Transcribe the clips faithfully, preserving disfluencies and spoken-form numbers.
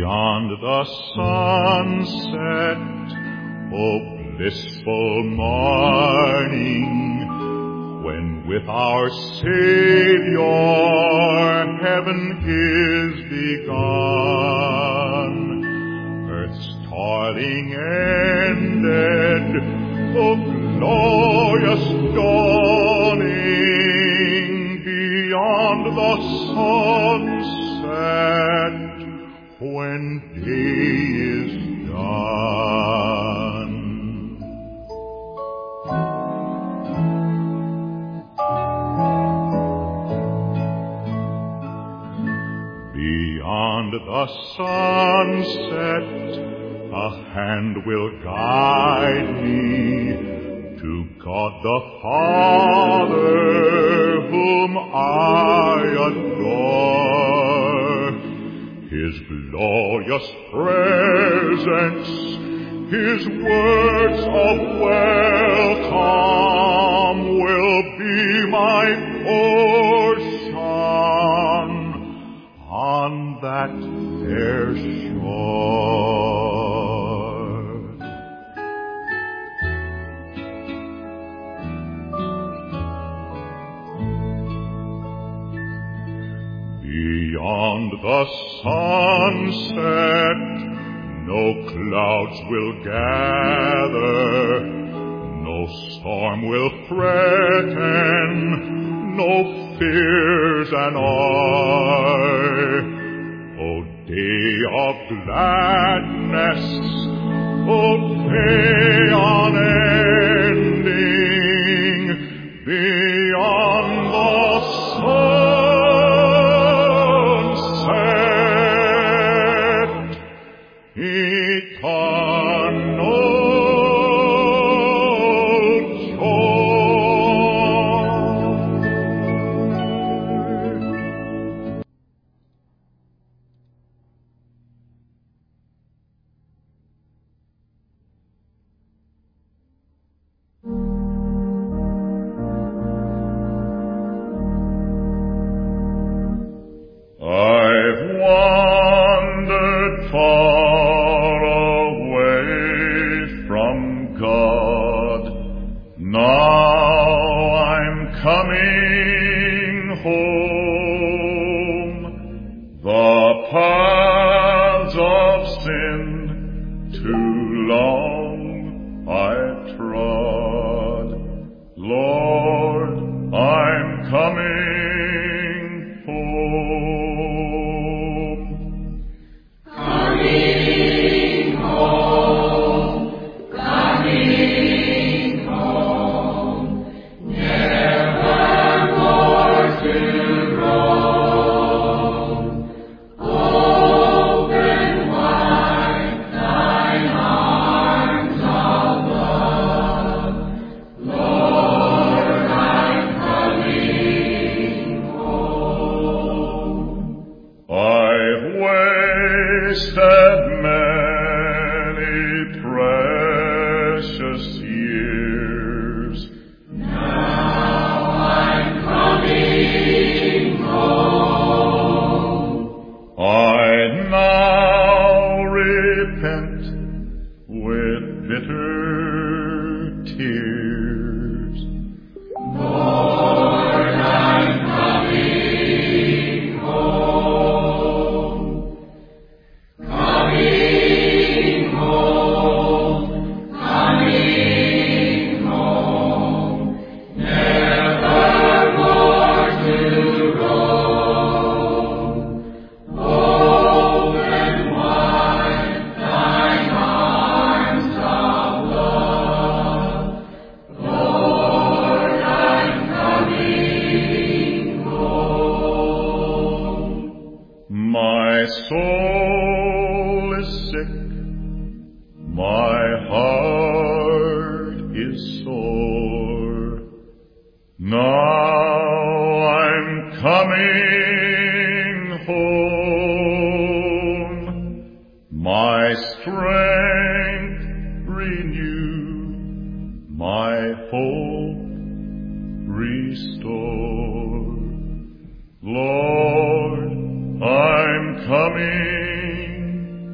Beyond the sunset, oh blissful morning, when with our Savior heaven is begun, earth's toiling ended, oh glorious dawning, beyond the sunset, when day is done. Beyond the sunset, a hand will guide me to God the Father, whom I adore. His glorious presence, His words of welcome will be my portion on that fair shore. Beyond the sunset, no clouds will gather, no storm will threaten, no fears annoy. O day of gladness, O day unending, beyond the sunset, eternal I've wandered far away from God. Now I'm coming home. The paths of sin too long I've trod. Lord, I'm coming home. Coming home, coming home, never more to roam. Open wide thine arms of love, Lord, I'm coming home. I've wasted many precious years. Now I'm coming home. I now repent with bitter tears. Lord, I'm coming home. Coming home, coming home, never more to roam. Open wide thine arms of love, Lord, I'm coming home. My soul is sick, my heart is sore. Now I'm coming home. My strength renew, my hope restore. Lord, I'm coming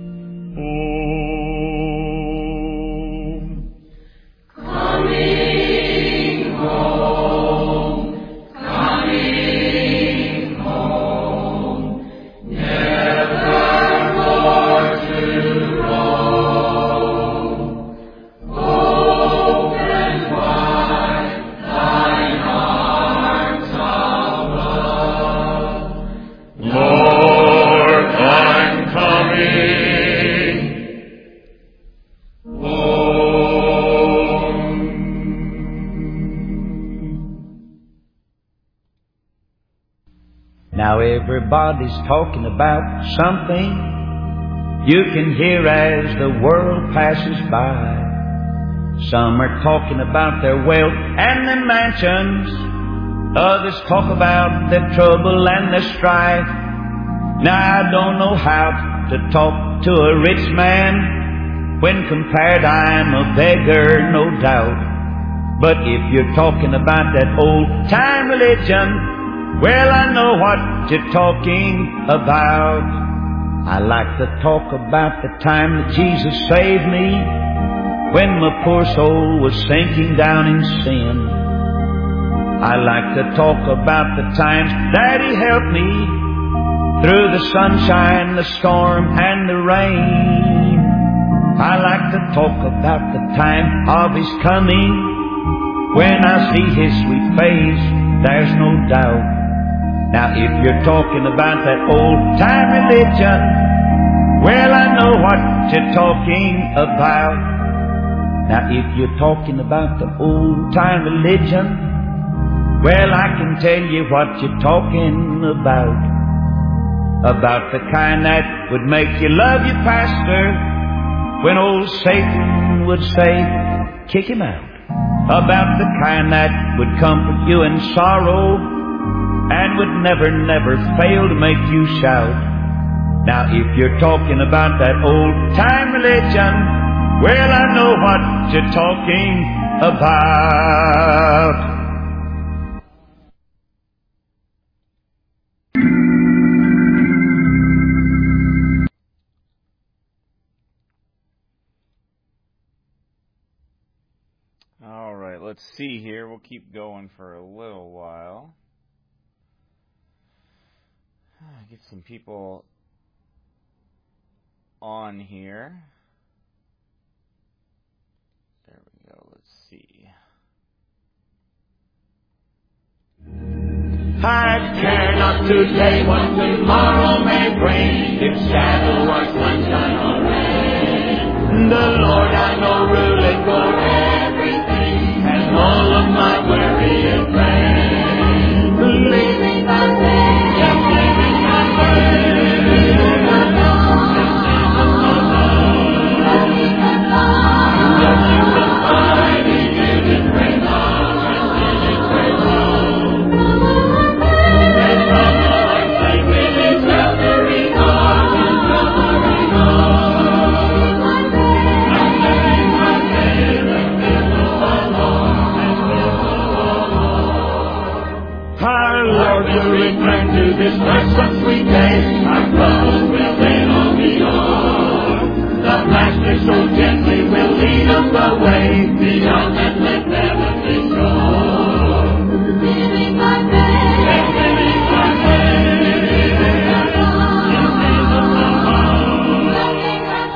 everybody's talking about something you can hear as the world passes by. Some are talking about their wealth and their mansions. Others talk about their trouble and their strife. Now I don't know how to talk to a rich man. When compared I'm a beggar, no doubt. But if you're talking about that old-time religion, well, I know what you're talking about. I like to talk about the time that Jesus saved me, when my poor soul was sinking down in sin. I like to talk about the times that He helped me through the sunshine, the storm, and the rain. I like to talk about the time of His coming. When I see His sweet face, there's no doubt. Now if you're talking about that old-time religion, well, I know what you're talking about. Now if you're talking about the old-time religion, well, I can tell you what you're talking about. About the kind that would make you love your pastor, when old Satan would say, kick him out. About the kind that would comfort you in sorrow, and would never, never fail to make you shout. Now if you're talking about that old-time religion, well, I know what you're talking about. All right, let's see here. We'll keep going for a little while. Get some people on here. There we go. Let's see. I care not today what tomorrow may bring, if shadow or sunshine or rain. The Lord I know ruleth for everything, and all of my worry is vain. Believing by faith, just believing by faith. Return to this precious sweet day, our troubles will then all be o'er. The Master so gently will lead us away beyond that heavenly shore. Living by faith, living by faith, in Jesus alone. Nothing has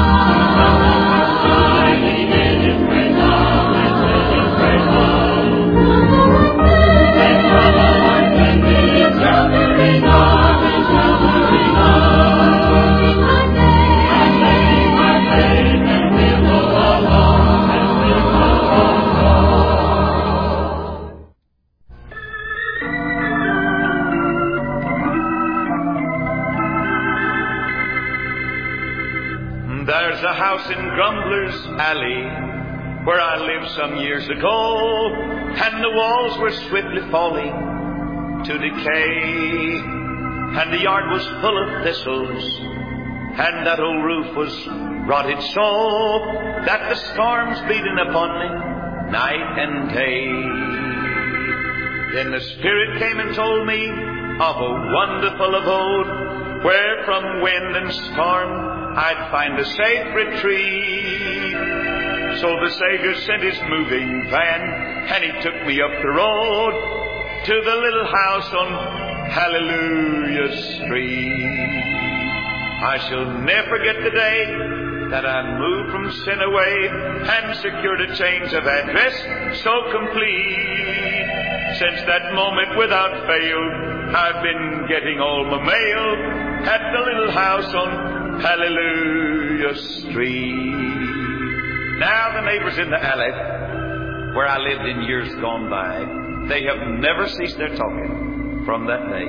lost, He did His great love, and with His great love. And from the heart that beats, sheltering arms, sheltering arms. I'm laying my faith, and we'll go along, and we'll go along. There's a house in Grumbler's Alley where I lived some years ago, and the walls were swiftly falling to decay, and the yard was full of thistles, and that old roof was rotted so that the storms beating upon me night and day. Then the Spirit came and told me of a wonderful abode where from wind and storm I'd find a safe retreat. So the Savior sent His moving van, and He took me up the road to the little house on Hallelujah Street. I shall never forget the day that I moved from sin away and secured a change of address so complete. Since that moment without fail, I've been getting all my mail at the little house on Hallelujah Street. Now the neighbors in the alley where I lived in years gone by, they have never ceased their talking from that day.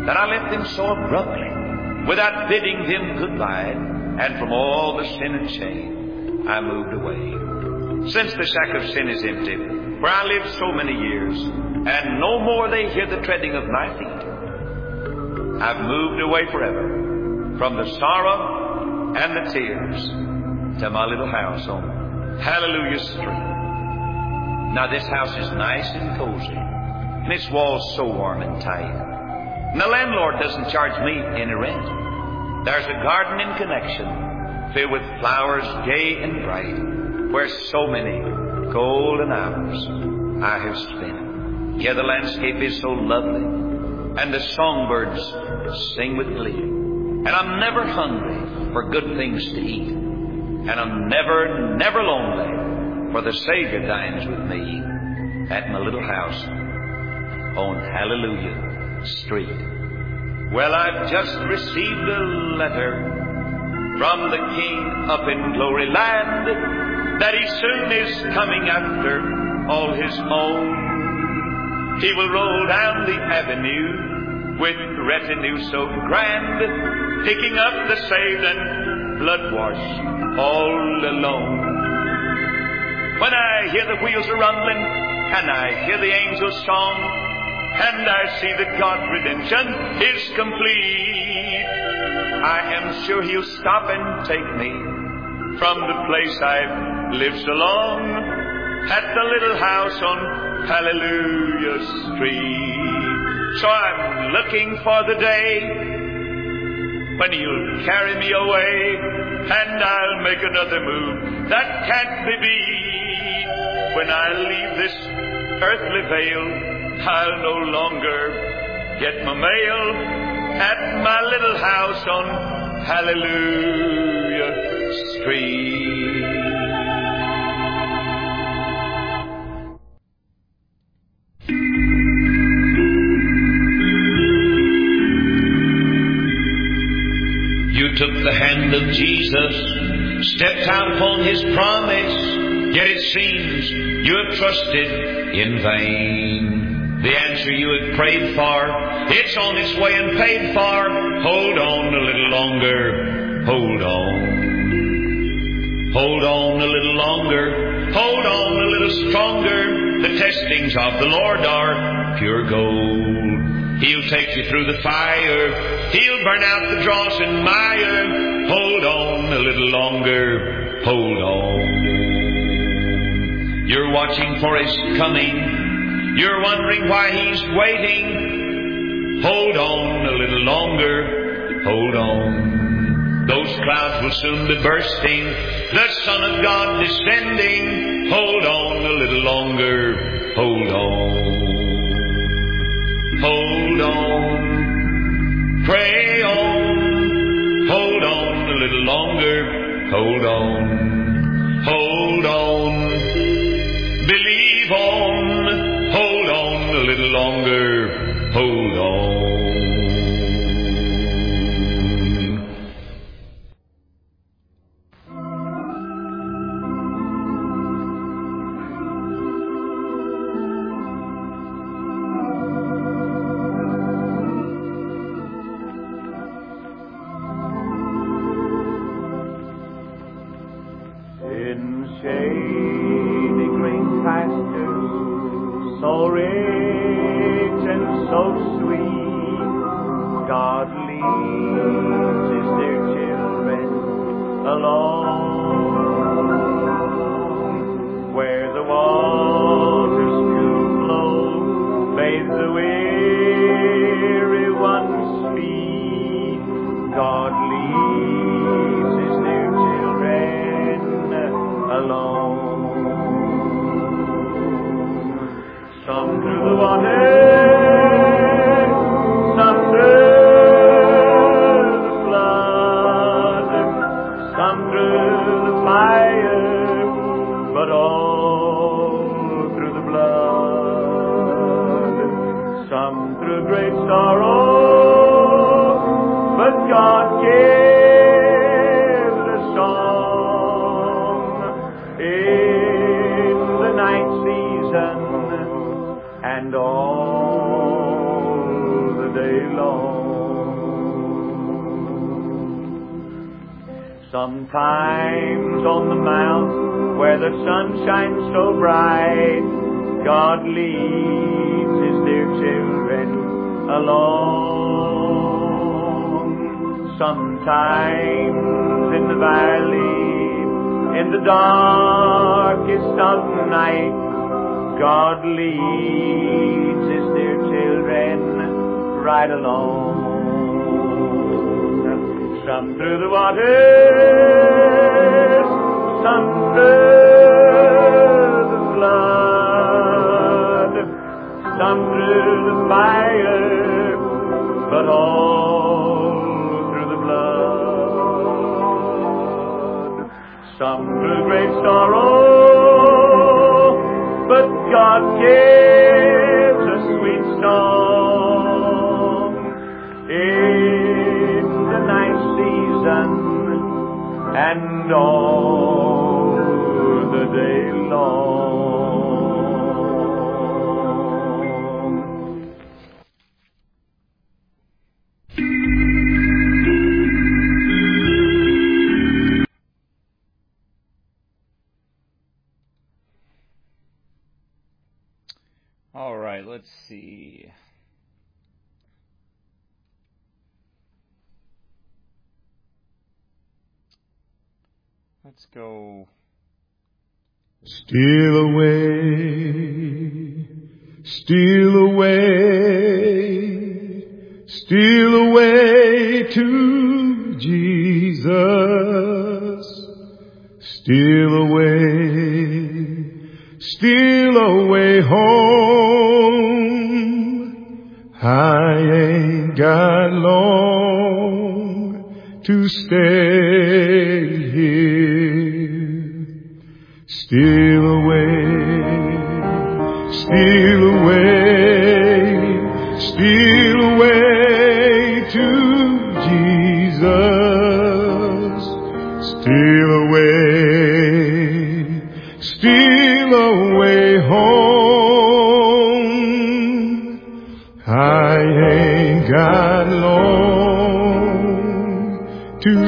that I left them so abruptly, without bidding them goodbye, and from all the sin and shame I moved away. Since the shack of sin is empty, where I lived so many years, and no more they hear the treading of my feet, I've moved away forever from the sorrow and the tears to my little house on Hallelujah Street. Now this house is nice and cozy, and its walls so warm and tight. And the landlord doesn't charge me any rent. There's a garden in connection, filled with flowers gay and bright, where so many golden hours I have spent. Yeah, the landscape is so lovely, and the songbirds sing with glee. And I'm never hungry for good things to eat. And I'm never, never lonely, for the Savior dines with me at my little house on Hallelujah Street. Well, I've just received a letter from the King up in glory land, that he soon is coming after all his own. He will roll down the avenue with retinue so grand, picking up the saved and blood-washed all alone. When I hear the wheels are rumbling, and I hear the angels' song, and I see that God's redemption is complete, I am sure he'll stop and take me from the place I've lived so long, at the little house on Hallelujah Street. So I'm looking for the day when he'll carry me away, and I'll make another move that can't be beat. When I leave this earthly veil, I'll no longer get my mail at my little house on Hallelujah Street. You took the hand of Jesus, stepped out upon his promise, yet it seems you have trusted in vain. The answer you had prayed for, it's on its way and paid for. Hold on a little longer, hold on. Hold on a little longer, hold on a little stronger. The testings of the Lord are pure gold. He'll take you through the fire, he'll burn out the dross and mire. Hold on a little longer, hold on. You're watching for his coming, you're wondering why he's waiting. Hold on a little longer, hold on. Those clouds will soon be bursting, the Son of God descending. Hold on a little longer, hold on. Hold on, pray on, hold on a little longer, hold on, hold on, believe on, hold on a little longer, hold on. And all the day long. Sometimes on the mount where the sun shines so bright, God leads His dear children along. Sometimes in the valley, in the darkest of night, God leads His dear children right along. Some through the waters, some through the flood, some through the fire, but all through the blood. Some through great sorrow, but God gives a sweet song in the night season and all the day long. All right, let's see. Let's go. Steal away, steal away, steal away to Jesus. Steal away, steal away home. I ain't got long to stay here. Steal away, steal away, steal away to Jesus. Steal away, steal away home. I ain't got long to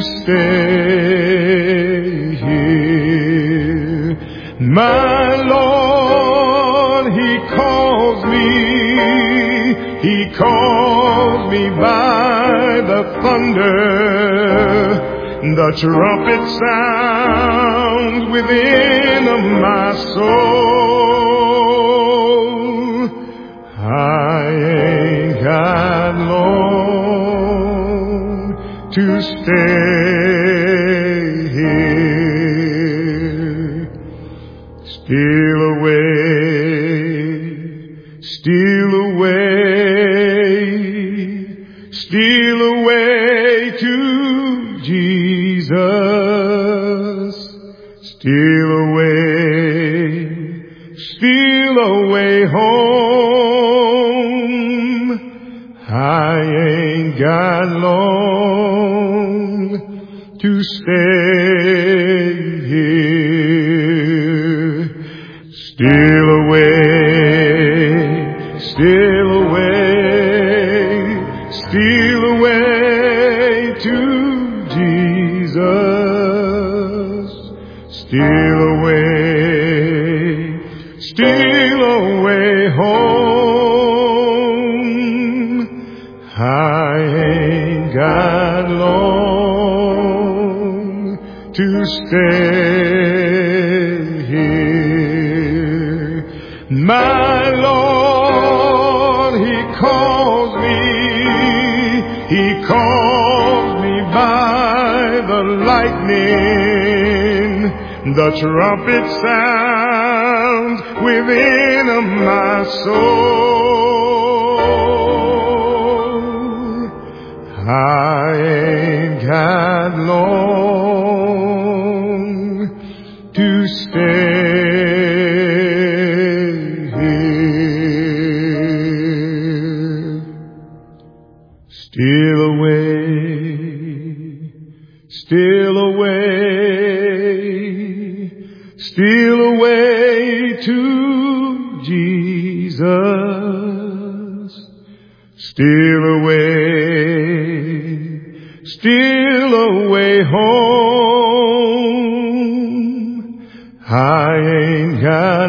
stay here. My Lord, He calls me, He calls me by the thunder. The trumpet sounds within my soul. I ain't got long to stay here. Steal away, steal away, steal away to Jesus. Steal away, steal away home. I ain't got long to stay here. Steal away, steal away, steal away to Jesus. Steal away, steal away home. I ain't got long to stay here. My Lord, He calls me, He calls me by the lightning. The trumpet sounds within my soul. I ain't got long to stay here. Steal away, steal away, steal away to Jesus. Steal away, steal still a way home. I ain't got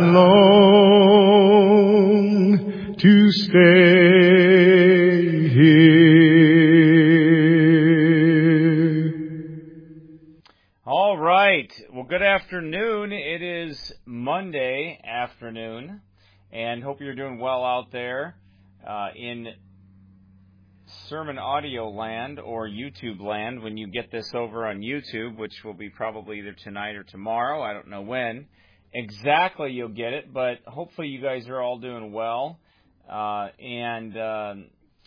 long to stay here. All right. Well, good afternoon. It is Monday afternoon, and hope you're doing well out there uh, in sermon audio land or YouTube land when you get this over on YouTube, which will be probably either tonight or tomorrow. I don't know when exactly you'll get it, but hopefully you guys are all doing well uh, and uh,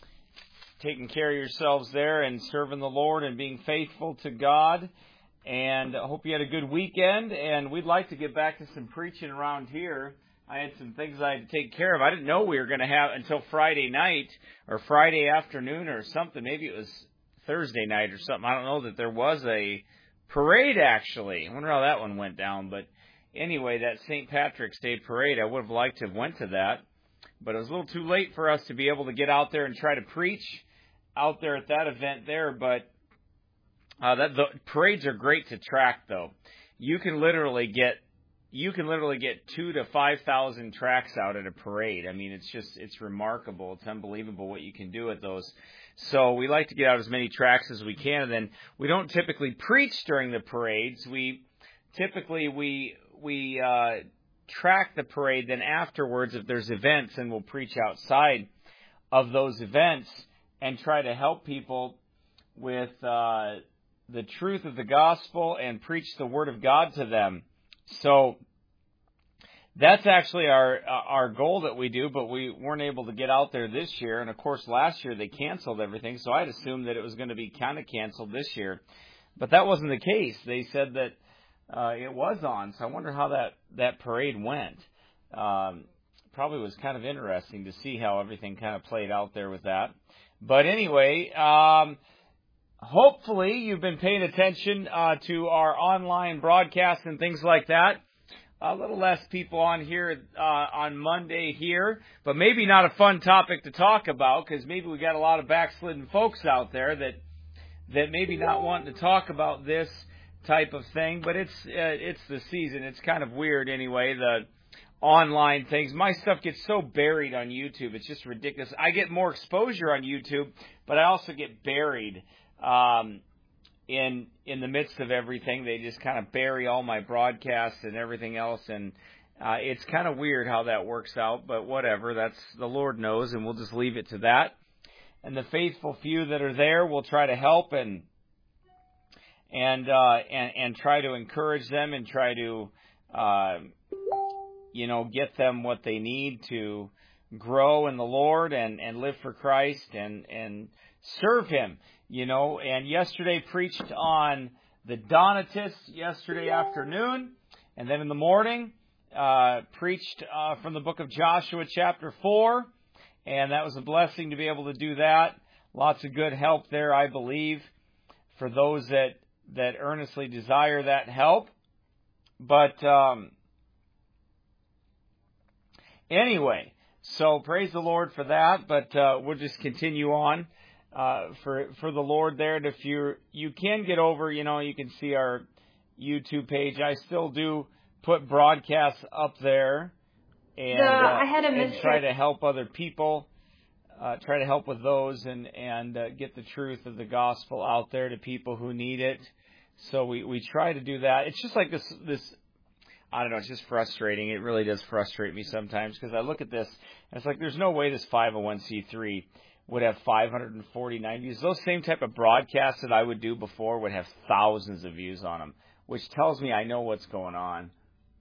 taking care of yourselves there and serving the Lord and being faithful to God. And I hope you had a good weekend, and we'd like to get back to some preaching around here. I had some things I had to take care of. I didn't know we were going to have until Friday night or Friday afternoon or something. Maybe it was Thursday night or something. I don't know that there was a parade, actually. I wonder how that one went down. But anyway, that Saint Patrick's Day parade, I would have liked to have went to that. But it was a little too late for us to be able to get out there and try to preach out there at that event there. But uh, that, the parades are great to track, though. You can literally get You can literally get two to five thousand tracks out at a parade. I mean, it's just it's remarkable. It's unbelievable what you can do at those. So we like to get out as many tracks as we can, and then we don't typically preach during the parades. We typically we we uh, track the parade. Then afterwards, if there's events, then we'll preach outside of those events and try to help people with uh, the truth of the gospel and preach the word of God to them. So that's actually our our goal that we do, but we weren't able to get out there this year. And, of course, last year they canceled everything, so I'd assumed that it was going to be kind of canceled this year. But that wasn't the case. They said that uh, it was on, so I wonder how that, that parade went. Um, probably was kind of interesting to see how everything kind of played out there with that. But anyway, um hopefully you've been paying attention uh, to our online broadcasts and things like that. A little less people on here uh, on Monday here, but maybe not a fun topic to talk about because maybe we got a lot of backslidden folks out there that that maybe not wanting to talk about this type of thing. But it's uh, it's the season. It's kind of weird anyway. The online things. My stuff gets so buried on YouTube. It's just ridiculous. I get more exposure on YouTube, but I also get buried. Um, in in the midst of everything, they just kind of bury all my broadcasts and everything else, and uh, it's kind of weird how that works out, but whatever, that's the Lord knows, and we'll just leave it to that. And the faithful few that are there, we'll try to help and and uh, and, and try to encourage them and try to uh, you know get them what they need to grow in the Lord and, and live for Christ and and serve Him. You know, and yesterday preached on the Donatists yesterday afternoon, and then in the morning uh, preached uh, from the book of Joshua chapter four, and that was a blessing to be able to do that. Lots of good help there, I believe, for those that, that earnestly desire that help. But um, anyway, so praise the Lord for that, but uh, we'll just continue on. Uh, for for the Lord there, and if you you can get over, you know, you can see our YouTube page. I still do put broadcasts up there, and, the, uh, I had a and try to help other people, uh, try to help with those, and and uh, get the truth of the gospel out there to people who need it. So we, we try to do that. It's just like this this. I don't know, it's just frustrating. It really does frustrate me sometimes because I look at this and it's like there's no way this five oh one c three would have five hundred forty-nine views. Those same type of broadcasts that I would do before would have thousands of views on them, which tells me I know what's going on.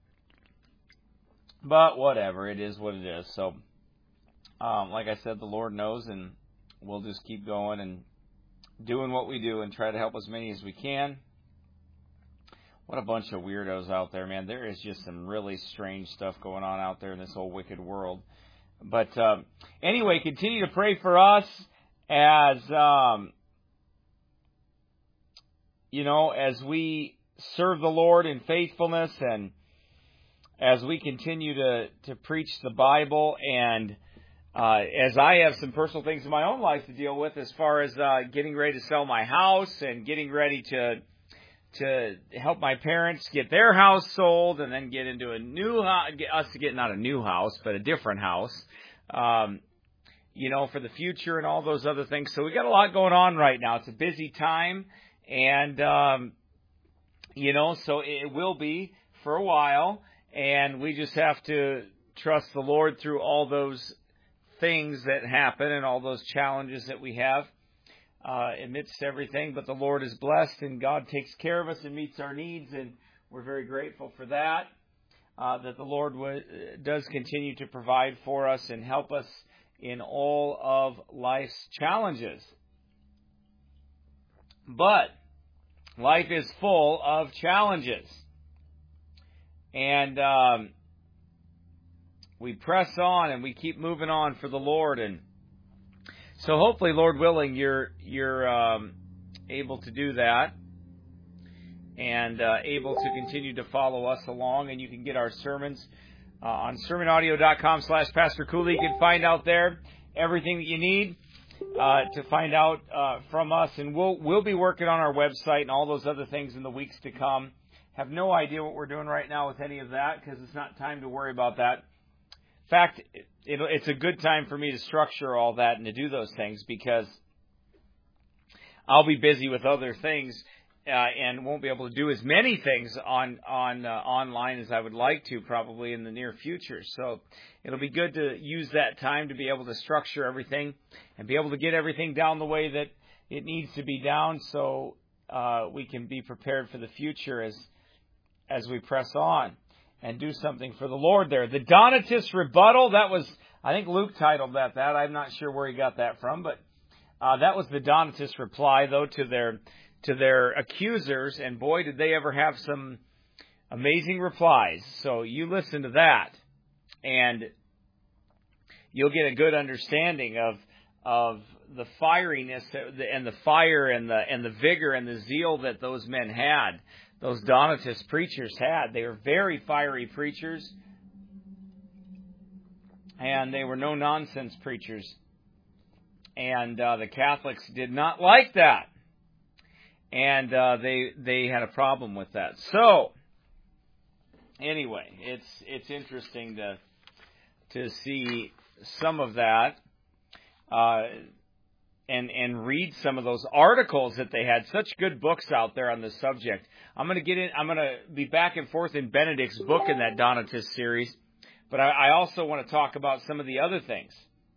But whatever, it is what it is. So, um, like I said, the Lord knows, and we'll just keep going and doing what we do and try to help as many as we can. What a bunch of weirdos out there, man. There is just some really strange stuff going on out there in this whole wicked world. But uh, anyway, continue to pray for us as, um, you know, as we serve the Lord in faithfulness and as we continue to, to preach the Bible and uh, as I have some personal things in my own life to deal with, as far as uh, getting ready to sell my house and getting ready to to help my parents get their house sold, and then get into a new house, get us to get not a new house, but a different house, um, you know, for the future and all those other things. So we got a lot going on right now. It's a busy time, and um, you know, so it will be for a while, and we just have to trust the Lord through all those things that happen and all those challenges that we have. Uh, amidst everything, but the Lord is blessed, and God takes care of us and meets our needs, and we're very grateful for that, uh, that the Lord w- does continue to provide for us and help us in all of life's challenges. But life is full of challenges, and um, we press on and we keep moving on for the Lord. And so hopefully, Lord willing, you're you're um, able to do that, and uh, able to continue to follow us along. And you can get our sermons uh, on sermon audio dot com slash Pastor Cooley. You can find out there everything that you need uh, to find out uh, from us. And we'll we'll be working on our website and all those other things in the weeks to come. Have no idea what we're doing right now with any of that, because it's not time to worry about that. In fact, it, it's a good time for me to structure all that and to do those things, because I'll be busy with other things uh, and won't be able to do as many things on on uh, online as I would like to, probably in the near future. So it'll be good to use that time to be able to structure everything and be able to get everything down the way that it needs to be down, so uh, we can be prepared for the future as as we press on and do something for the Lord there. The Donatist rebuttal, that was, I think Luke titled that that. I'm not sure where he got that from, but uh, that was the Donatist reply, though, to their to their accusers, and boy, did they ever have some amazing replies. So you listen to that, and you'll get a good understanding of of the fieriness and the fire and the and the vigor and the zeal that those men had. Those Donatist preachers had. They were very fiery preachers, and they were no-nonsense preachers. And uh, the Catholics did not like that, and uh, they they had a problem with that. So, anyway, it's it's interesting to to see some of that. Uh, And, and read some of those articles that they had. Such good books out there on this subject. I'm going to get in, I'm going to be back and forth in Benedict's book in that Donatist series. But I, I also want to talk about some of the other things.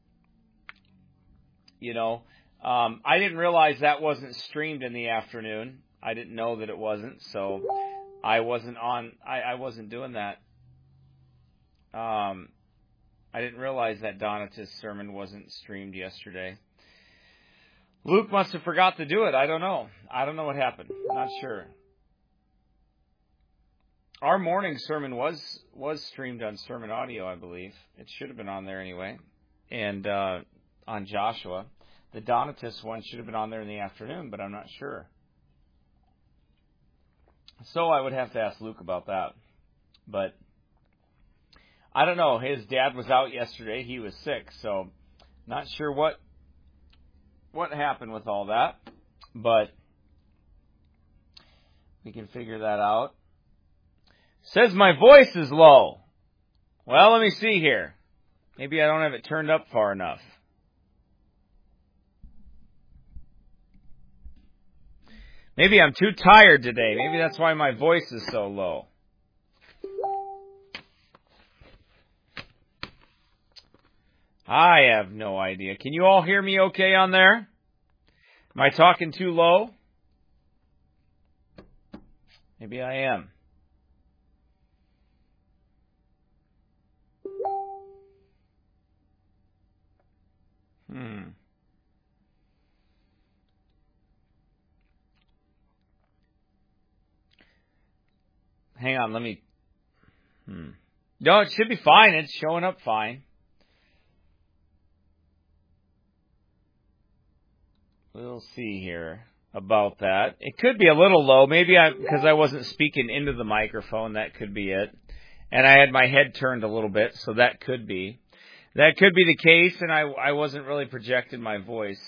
You know, um, I didn't realize that wasn't streamed in the afternoon. I didn't know that it wasn't. So I wasn't on, I, I wasn't doing that. Um, I didn't realize that Donatist sermon wasn't streamed yesterday. Luke must have forgot to do it. I don't know. I don't know what happened. Not sure. Our morning sermon was was streamed on Sermon Audio, I believe. It should have been on there anyway. And uh, on Joshua. The Donatist one should have been on there in the afternoon, but I'm not sure. So I would have to ask Luke about that. But I don't know. His dad was out yesterday. He was sick, so not sure what what happened with all that, but we can figure that out. Says my voice is low. Well, let me see here. Maybe I don't have it turned up far enough. Maybe I'm too tired today. Maybe that's why my voice is so low. I have no idea. Can you all hear me okay on there? Am I talking too low? Maybe I am. Hmm. Hang on, let me... Hmm. No, it should be fine. It's showing up fine. We'll see here about that. It could be a little low. Maybe I, because I wasn't speaking into the microphone, that could be it. And I had my head turned a little bit, so that could be. That could be the case, and I, I wasn't really projecting my voice.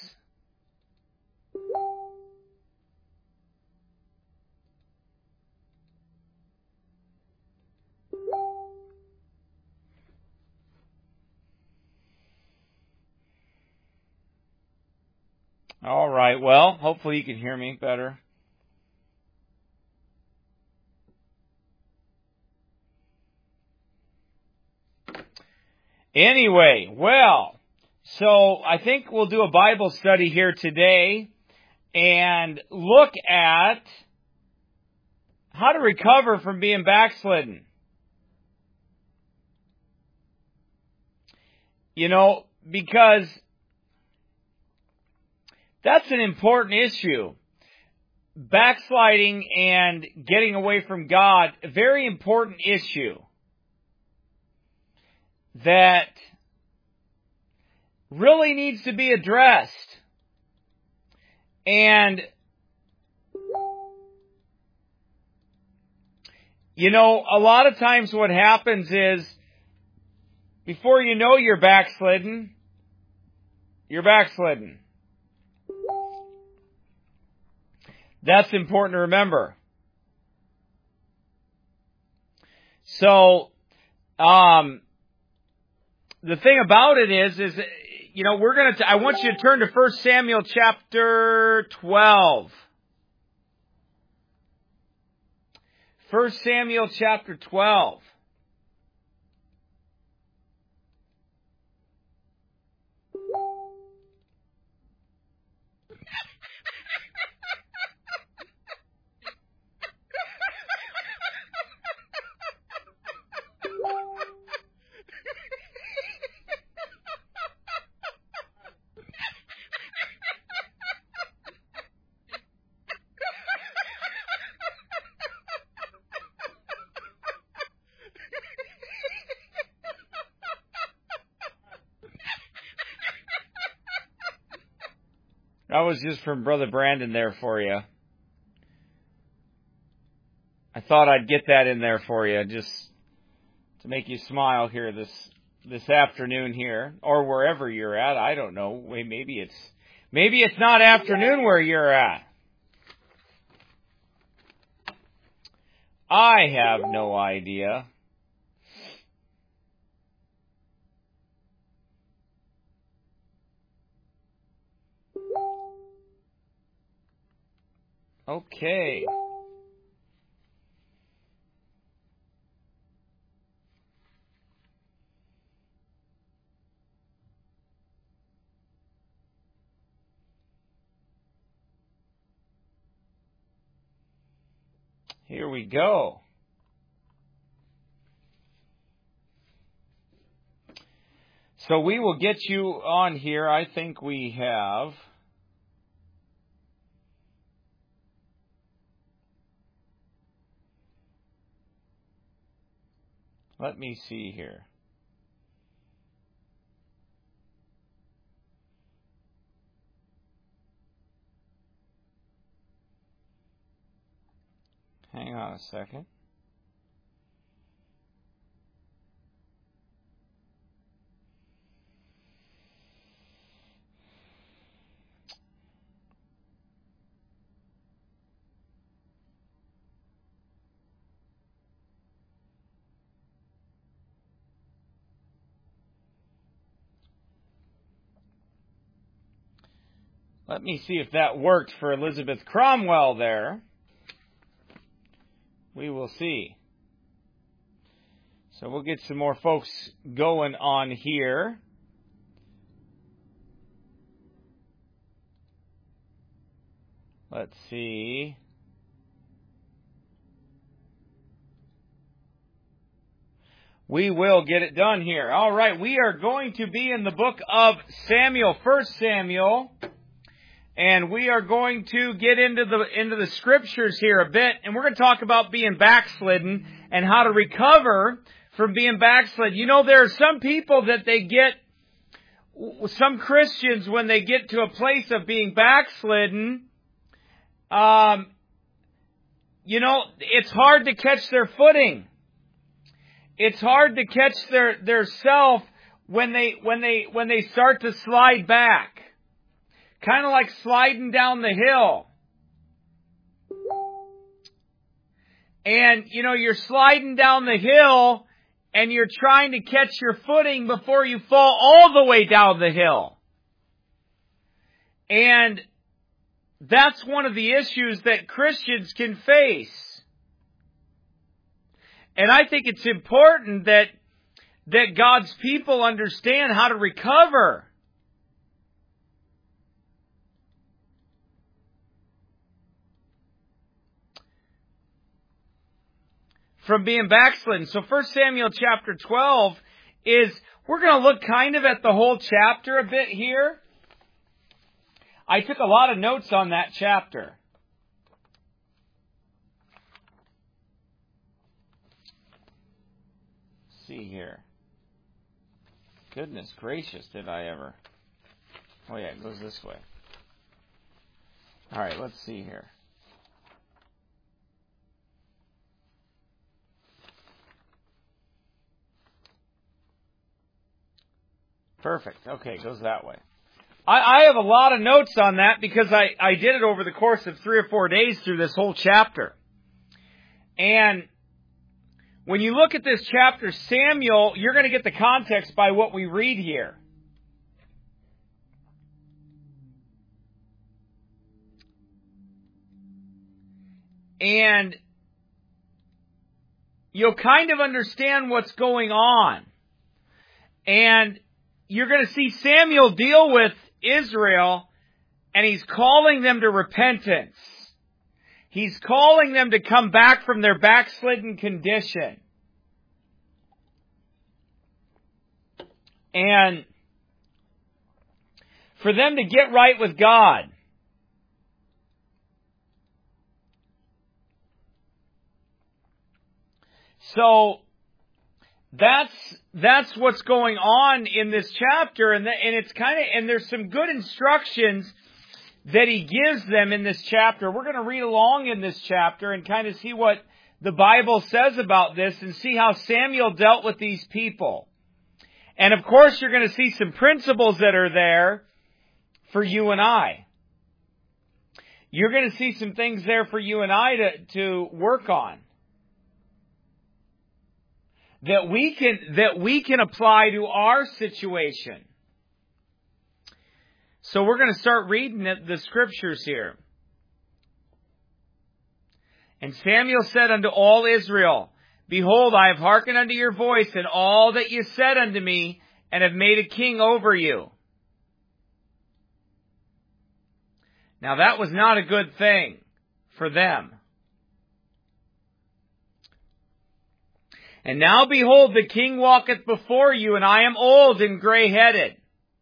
All right, well, hopefully you can hear me better. Anyway, well, so I think we'll do a Bible study here today and look at how to recover from being backslidden. You know, because that's an important issue. Backsliding and getting away from God, a very important issue that really needs to be addressed. And, you know, a lot of times what happens is, before you know you're backslidden, you're backslidden. That's important to remember. So, um, the thing about it is, is, you know, we're going to, I want you to turn to First Samuel chapter twelve. First Samuel chapter twelve. That was just from Brother Brandon there for you. I thought I'd get that in there for you, just to make you smile here this this afternoon here, or wherever you're at. I don't know. Maybe it's maybe it's not afternoon where you're at. I have no idea. Okay. Here we go. So we will get you on here. I think we have. Let me see here. Hang on a second. Let me see if that worked for Elizabeth Cromwell there. We will see. So we'll get some more folks going on here. Let's see. We will get it done here. All right, we are going to be in the book of Samuel, First Samuel. And we are going to get into the into the scriptures here a bit, and we're going to talk about being backslidden and how to recover from being backslidden. You know, there are some people that they get, some Christians, when they get to a place of being backslidden, um, you know, it's hard to catch their footing. It's hard to catch their, their self when they, when they, when they start to slide back. Kind of like sliding down the hill. And, you know, you're sliding down the hill and you're trying to catch your footing before you fall all the way down the hill. And that's one of the issues that Christians can face. And I think it's important that, that God's people understand how to recover. From being backslidden. So First Samuel chapter twelve is, we're going to look kind of at the whole chapter a bit here. I took a lot of notes on that chapter. Let's see here. Goodness gracious, did I ever. Oh yeah, it goes this way. Alright, let's see here. Perfect. Okay, it goes that way. I, I have a lot of notes on that because I, I did it over the course of three or four days through this whole chapter. And when you look at this chapter, Samuel, you're going to get the context by what we read here. And you'll kind of understand what's going on. And you're going to see Samuel deal with Israel, and he's calling them to repentance. He's calling them to come back from their backslidden condition. And for them to get right with God. So, That's, that's what's going on in this chapter, and, the, and it's kind of, and there's some good instructions that he gives them in this chapter. We're going to read along in this chapter and kind of see what the Bible says about this and see how Samuel dealt with these people. And of course, you're going to see some principles that are there for you and I. You're going to see some things there for you and I to, to work on. That we can, that we can apply to our situation. So we're going to start reading the scriptures here. And Samuel said unto all Israel, Behold, I have hearkened unto your voice and all that you said unto me, and have made a king over you. Now that was not a good thing for them. And now behold, the king walketh before you, and I am old and gray-headed.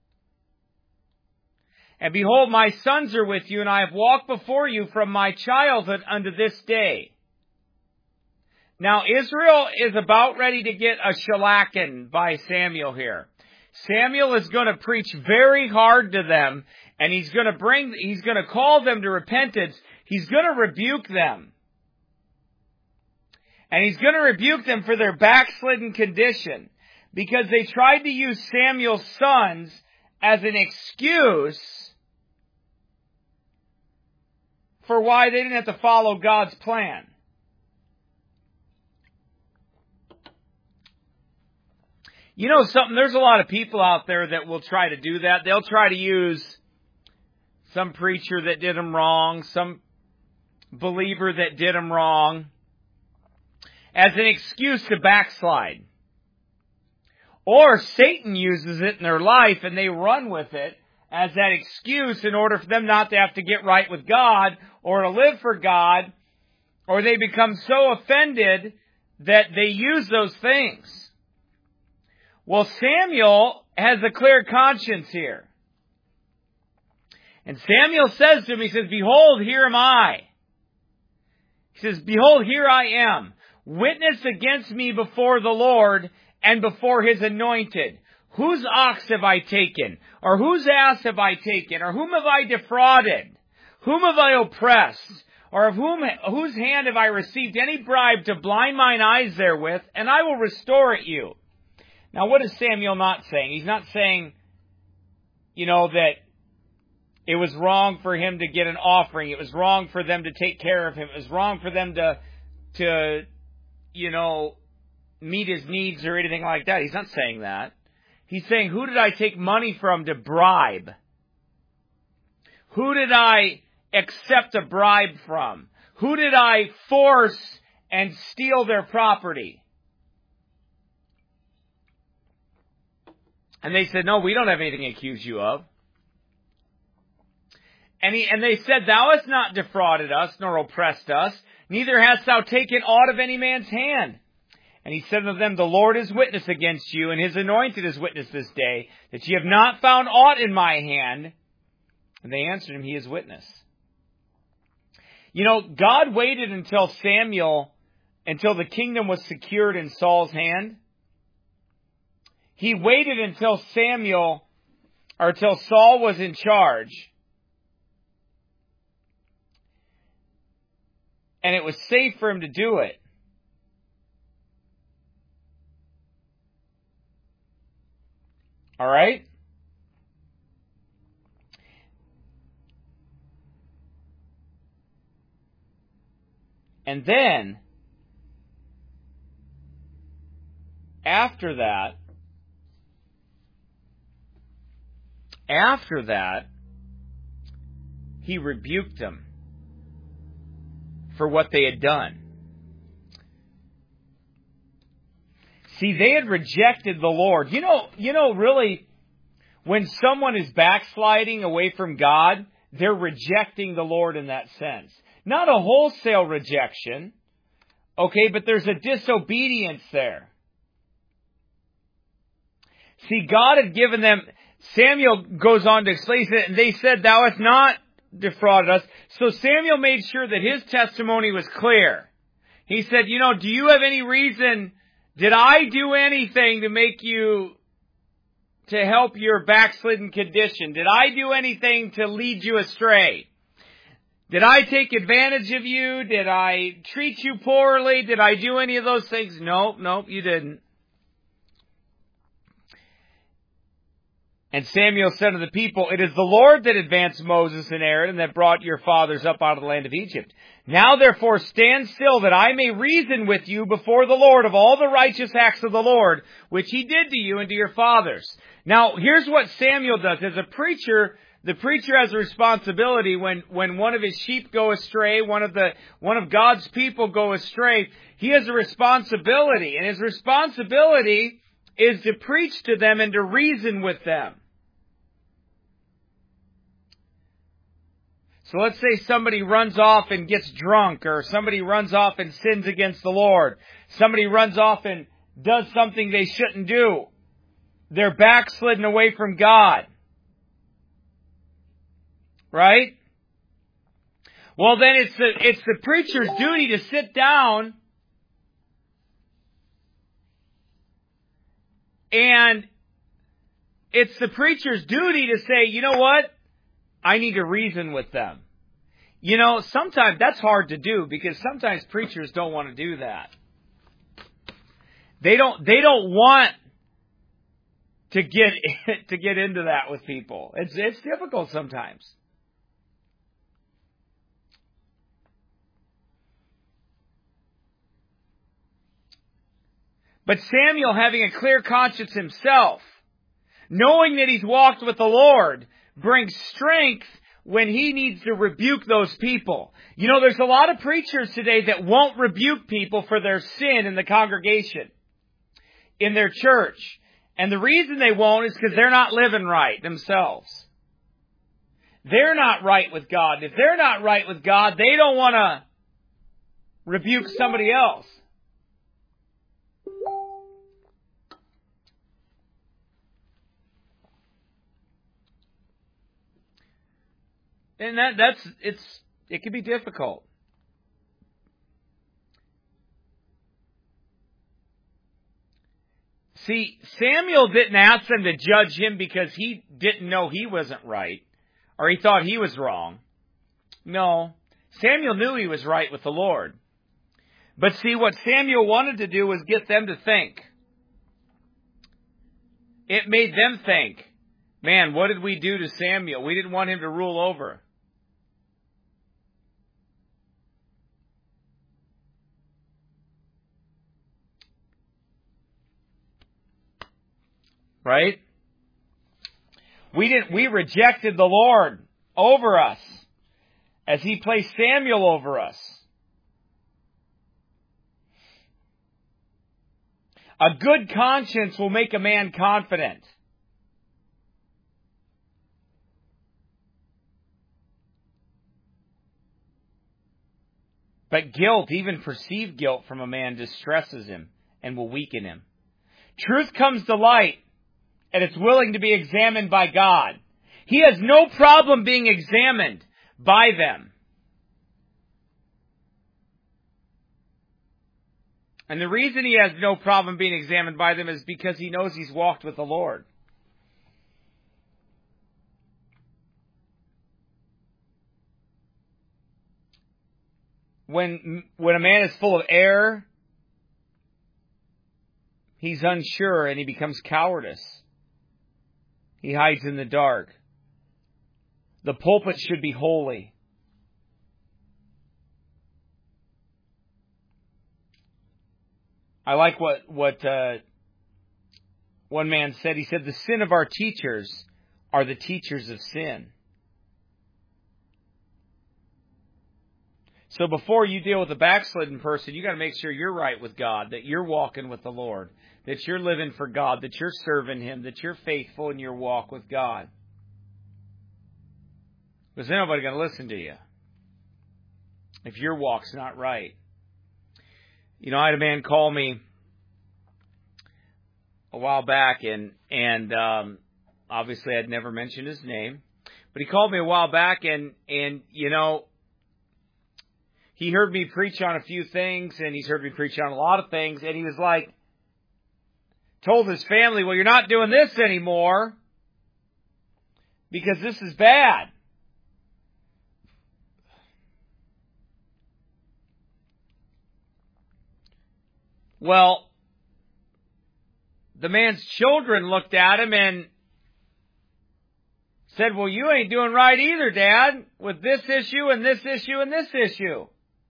And behold, my sons are with you, and I have walked before you from my childhood unto this day. Now Israel is about ready to get a shellacking by Samuel here. Samuel is going to preach very hard to them, and he's going to bring, he's going to call them to repentance. He's going to rebuke them. And he's going to rebuke them for their backslidden condition, because they tried to use Samuel's sons as an excuse for why they didn't have to follow God's plan. You know something, there's a lot of people out there that will try to do that. They'll try to use some preacher that did them wrong, some believer that did them wrong, as an excuse to backslide. Or Satan uses it in their life and they run with it as that excuse in order for them not to have to get right with God or to live for God, or they become so offended that they use those things. Well, Samuel has a clear conscience here. And Samuel says to him, he says, Behold, here am I. He says, Behold, here I am. Witness against me before the Lord and before His anointed. Whose ox have I taken? Or whose ass have I taken? Or whom have I defrauded? Whom have I oppressed? Or of whom, whose hand have I received any bribe to blind mine eyes therewith? And I will restore it you. Now, what is Samuel not saying? He's not saying, you know, that it was wrong for him to get an offering. It was wrong for them to take care of him. It was wrong for them to, to, you know, meet his needs or anything like that. He's not saying that. He's saying, who did I take money from to bribe? Who did I accept a bribe from? Who did I force and steal their property? And they said, no, we don't have anything to accuse you of. And, he, and they said, thou hast not defrauded us, nor oppressed us, neither hast thou taken aught of any man's hand. And he said unto them, the Lord is witness against you, and his anointed is witness this day, that ye have not found aught in my hand. And they answered him, he is witness. You know, God waited until Samuel, until the kingdom was secured in Saul's hand. He waited until Samuel, or until Saul was in charge. And it was safe for him to do it. All right? And then, after that, after that, he rebuked them for what they had done. See, they had rejected the Lord. You know, you know, really, when someone is backsliding away from God, they're rejecting the Lord in that sense. Not a wholesale rejection, okay, but there's a disobedience there. See, God had given them, Samuel goes on to explain it, and they said, thou hast not defrauded us. So Samuel made sure that his testimony was clear. He said, you know, do you have any reason, did I do anything to make you, to help your backslidden condition? Did I do anything to lead you astray? Did I take advantage of you? Did I treat you poorly? Did I do any of those things? No, no, you didn't. And Samuel said to the people, it is the Lord that advanced Moses and Aaron and that brought your fathers up out of the land of Egypt. Now therefore stand still that I may reason with you before the Lord of all the righteous acts of the Lord, which he did to you and to your fathers. Now here's what Samuel does. As a preacher, the preacher has a responsibility when, when one of his sheep go astray, one of the, one of God's people go astray, he has a responsibility. And his responsibility is to preach to them and to reason with them. So let's say somebody runs off and gets drunk, or somebody runs off and sins against the Lord. Somebody runs off and does something they shouldn't do. They're backslidden away from God. Right? Well, then it's the, it's the preacher's duty to sit down and it's the preacher's duty to say, you know what? I need to reason with them. You know, sometimes that's hard to do because sometimes preachers don't want to do that. They don't, they don't want to get, to get into that with people. It's, it's difficult sometimes. But Samuel, having a clear conscience himself, knowing that he's walked with the Lord, brings strength when he needs to rebuke those people. You know, there's a lot of preachers today that won't rebuke people for their sin in the congregation, in their church. And the reason they won't is because they're not living right themselves. They're not right with God. If they're not right with God, they don't want to rebuke somebody else. And that, that's, it's, it can be difficult. See, Samuel didn't ask them to judge him because he didn't know he wasn't right, or he thought he was wrong. No, Samuel knew he was right with the Lord. But see, what Samuel wanted to do was get them to think. it made them think, man, what did we do to Samuel? We didn't want him to rule over. Right? We didn't, we rejected the Lord over us as he placed Samuel over us. A good conscience will make a man confident. But guilt, even perceived guilt from a man, distresses him and will weaken him. Truth comes to light, and it's willing to be examined by God. He has no problem being examined by them. And the reason he has no problem being examined by them is because he knows he's walked with the Lord. When, when a man is full of error, he's unsure and he becomes cowardice. He hides in the dark. The pulpit should be holy. I like what what uh, one man said. He said, the sin of our teachers are the teachers of sin. So before you deal with a backslidden person, you got to make sure you're right with God, that you're walking with the Lord, that you're living for God, that you're serving Him, that you're faithful in your walk with God. Because then nobody's going to listen to you if your walk's not right. You know, I had a man call me a while back, and and um, obviously I'd never mentioned his name, but he called me a while back, and and you know, he heard me preach on a few things, and he's heard me preach on a lot of things, and he was like, told his family, well, you're not doing this anymore because this is bad. Well, the man's children looked at him and said, well, you ain't doing right either, Dad, with this issue and this issue and this issue.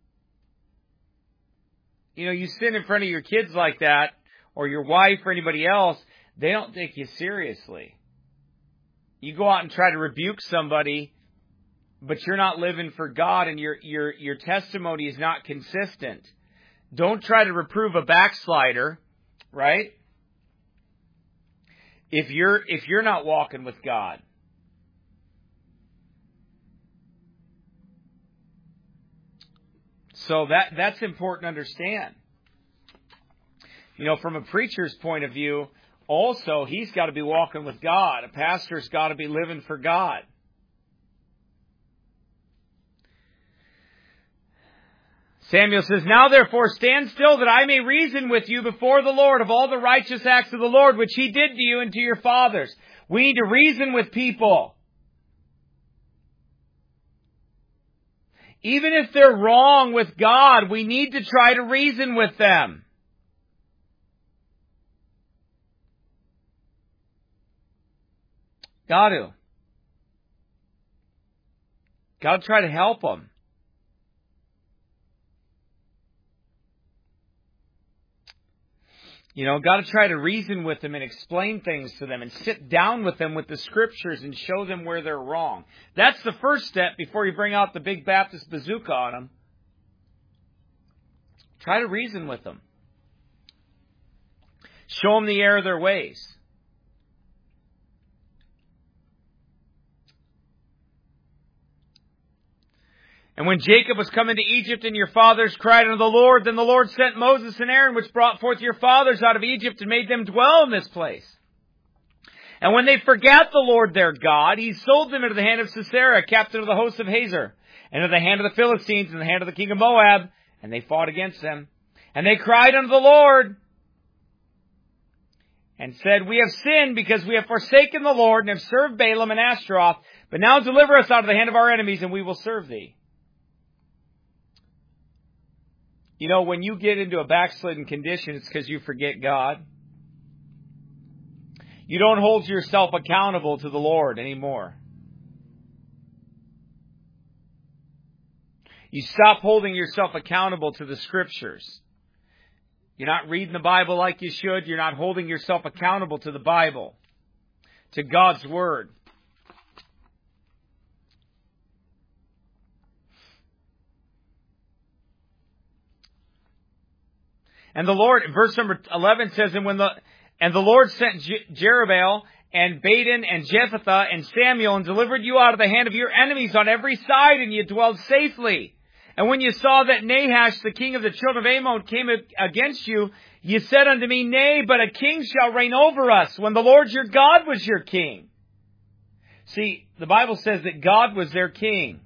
You know, you sit in front of your kids like that, or your wife or anybody else, they don't take you seriously. You go out and try to rebuke somebody, but you're not living for God, and your your your testimony is not consistent. Don't try to reprove a backslider, right? If you're if you're not walking with God. So that that's important to understand. You know, from a preacher's point of view, also he's got to be walking with God. A pastor's got to be living for God. Samuel says, now therefore stand still that I may reason with you before the Lord of all the righteous acts of the Lord, which He did to you and to your fathers. We need to reason with people. Even if they're wrong with God, we need to try to reason with them. Got to. Got to try to help them. You know, got to try to reason with them and explain things to them and sit down with them with the Scriptures and show them where they're wrong. That's the first step before you bring out the big Baptist bazooka on them. Try to reason with them. Show them the error of their ways. And when Jacob was come into Egypt and your fathers cried unto the Lord, then the Lord sent Moses and Aaron, which brought forth your fathers out of Egypt and made them dwell in this place. And when they forgat the Lord their God, He sold them into the hand of Sisera, captain of the hosts of Hazor, and into the hand of the Philistines, and the hand of the king of Moab, and they fought against them. And they cried unto the Lord, and said, we have sinned because we have forsaken the Lord, and have served Balaam and Ashtaroth. But now deliver us out of the hand of our enemies, and we will serve Thee. You know, when you get into a backslidden condition, it's because you forget God. You don't hold yourself accountable to the Lord anymore. You stop holding yourself accountable to the Scriptures. You're not reading the Bible like you should. You're not holding yourself accountable to the Bible, to God's Word. And the Lord, verse number eleven says, and when the and the Lord sent Jerubbaal and Baden and Jephthah and Samuel and delivered you out of the hand of your enemies on every side, and you dwelled safely. And when you saw that Nahash, the king of the children of Ammon, came against you, you said unto me, Nay, but a king shall reign over us, when the Lord your God was your king. See, the Bible says that God was their king.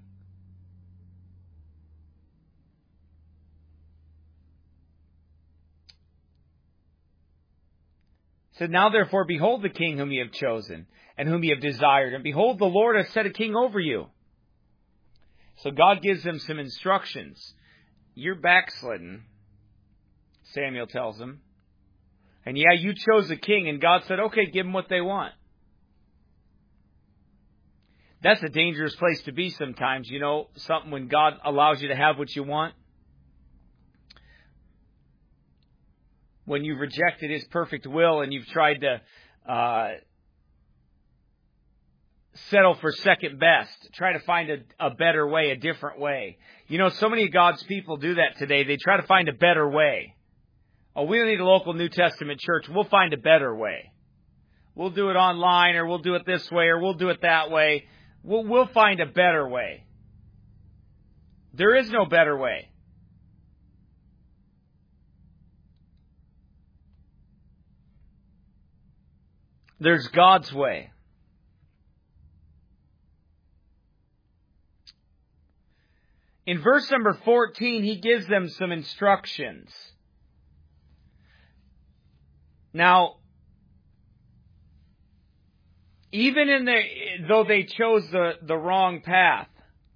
It said, Now therefore, behold the king whom ye have chosen, and whom ye have desired, and behold, the Lord hath set a king over you. So God gives them some instructions. You're backslidden, Samuel tells them. And yeah, you chose a king, and God said, okay, give them what they want. That's a dangerous place to be sometimes, you know, something when God allows you to have what you want. When you've rejected His perfect will and you've tried to uh, settle for second best, try to find a, a better way, a different way. You know, so many of God's people do that today. They try to find a better way. Oh, we don't need a local New Testament church. We'll find a better way. We'll do it online, or we'll do it this way, or we'll do it that way. We'll, we'll find a better way. There is no better way. There's God's way. In verse number fourteen, he gives them some instructions. Now, even in the, though they chose the, the wrong path,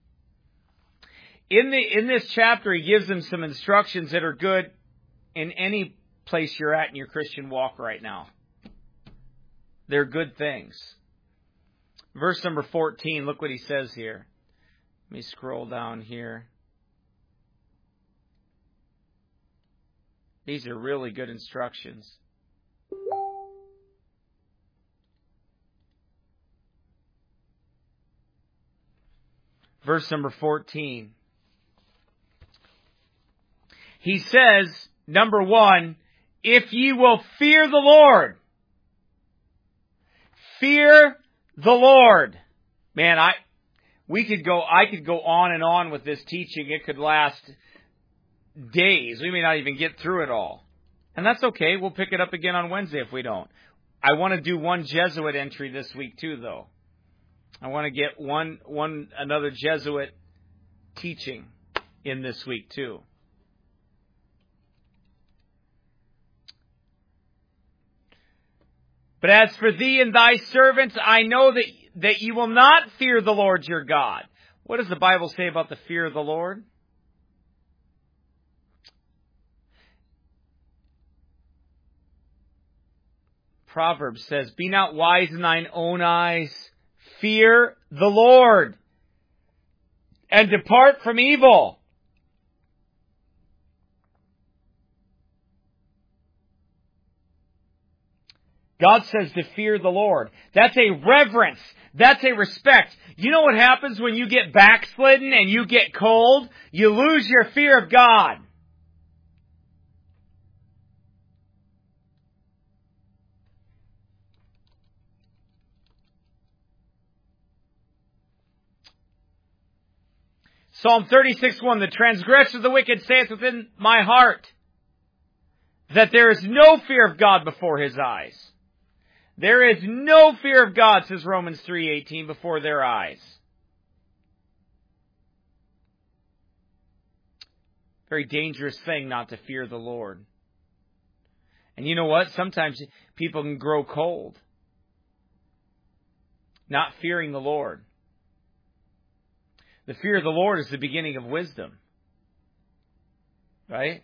in the in this chapter, he gives them some instructions that are good in any place you're at in your Christian walk right now. They're good things. Verse number fourteen, look what he says here. Let me scroll down here. These are really good instructions. Verse number fourteen. He says, number one, if ye will fear the Lord. Fear the Lord. Man, I we could go I could go on and on with this teaching. It could last days. We may not even get through it all. And that's okay. We'll pick it up again on Wednesday if we don't. I want to do one Jesuit entry this week too, though. I want to get one one another Jesuit teaching in this week too. But as for thee and thy servants, I know that, that you will not fear the Lord your God. What does the Bible say about the fear of the Lord? Proverbs says, be not wise in thine own eyes. Fear the Lord and depart from evil. God says to fear the Lord. That's a reverence. That's a respect. You know what happens when you get backslidden and you get cold? You lose your fear of God. Psalm thirty-six one, the transgressor of the wicked saith within my heart that there is no fear of God before his eyes. There is no fear of God, says Romans three eighteen, before their eyes. Very dangerous thing not to fear the Lord. And you know what? Sometimes people can grow cold. Not fearing the Lord. The fear of the Lord is the beginning of wisdom. Right?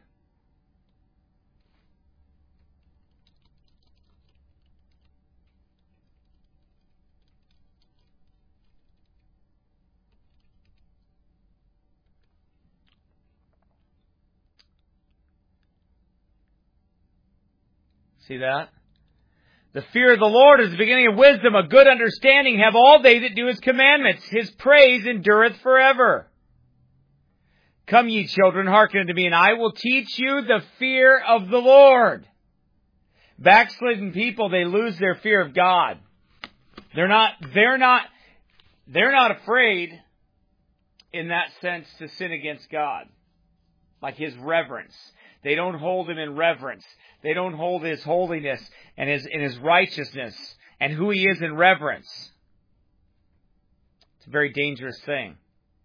See that? The fear of the Lord is the beginning of wisdom. A good understanding have all they that do His commandments. His praise endureth forever. Come ye children, hearken unto me, and I will teach you the fear of the Lord. Backslidden people, they lose their fear of God. They're not, they're not, they're not afraid in that sense to sin against God. Like His reverence. They don't hold Him in reverence. They don't hold His holiness and His, and His righteousness and who He is in reverence. It's a very dangerous thing.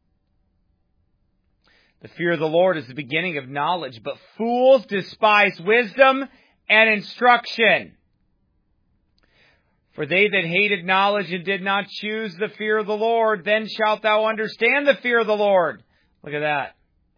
The fear of the Lord is the beginning of knowledge, but fools despise wisdom and instruction. For they that hated knowledge and did not choose the fear of the Lord, then shalt thou understand the fear of the Lord. Look at that.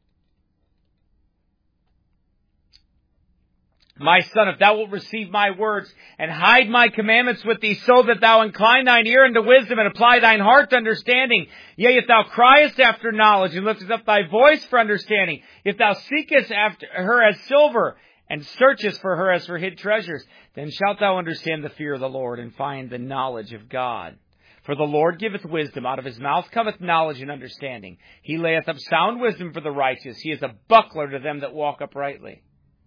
My son, if thou wilt receive my words and hide my commandments with thee, so that thou incline thine ear unto wisdom and apply thine heart to understanding, yea, if thou criest after knowledge and liftest up thy voice for understanding, if thou seekest after her as silver and searchest for her as for hid treasures, then shalt thou understand the fear of the Lord and find the knowledge of God. For the Lord giveth wisdom, out of His mouth cometh knowledge and understanding. He layeth up sound wisdom for the righteous. He is a buckler to them that walk uprightly.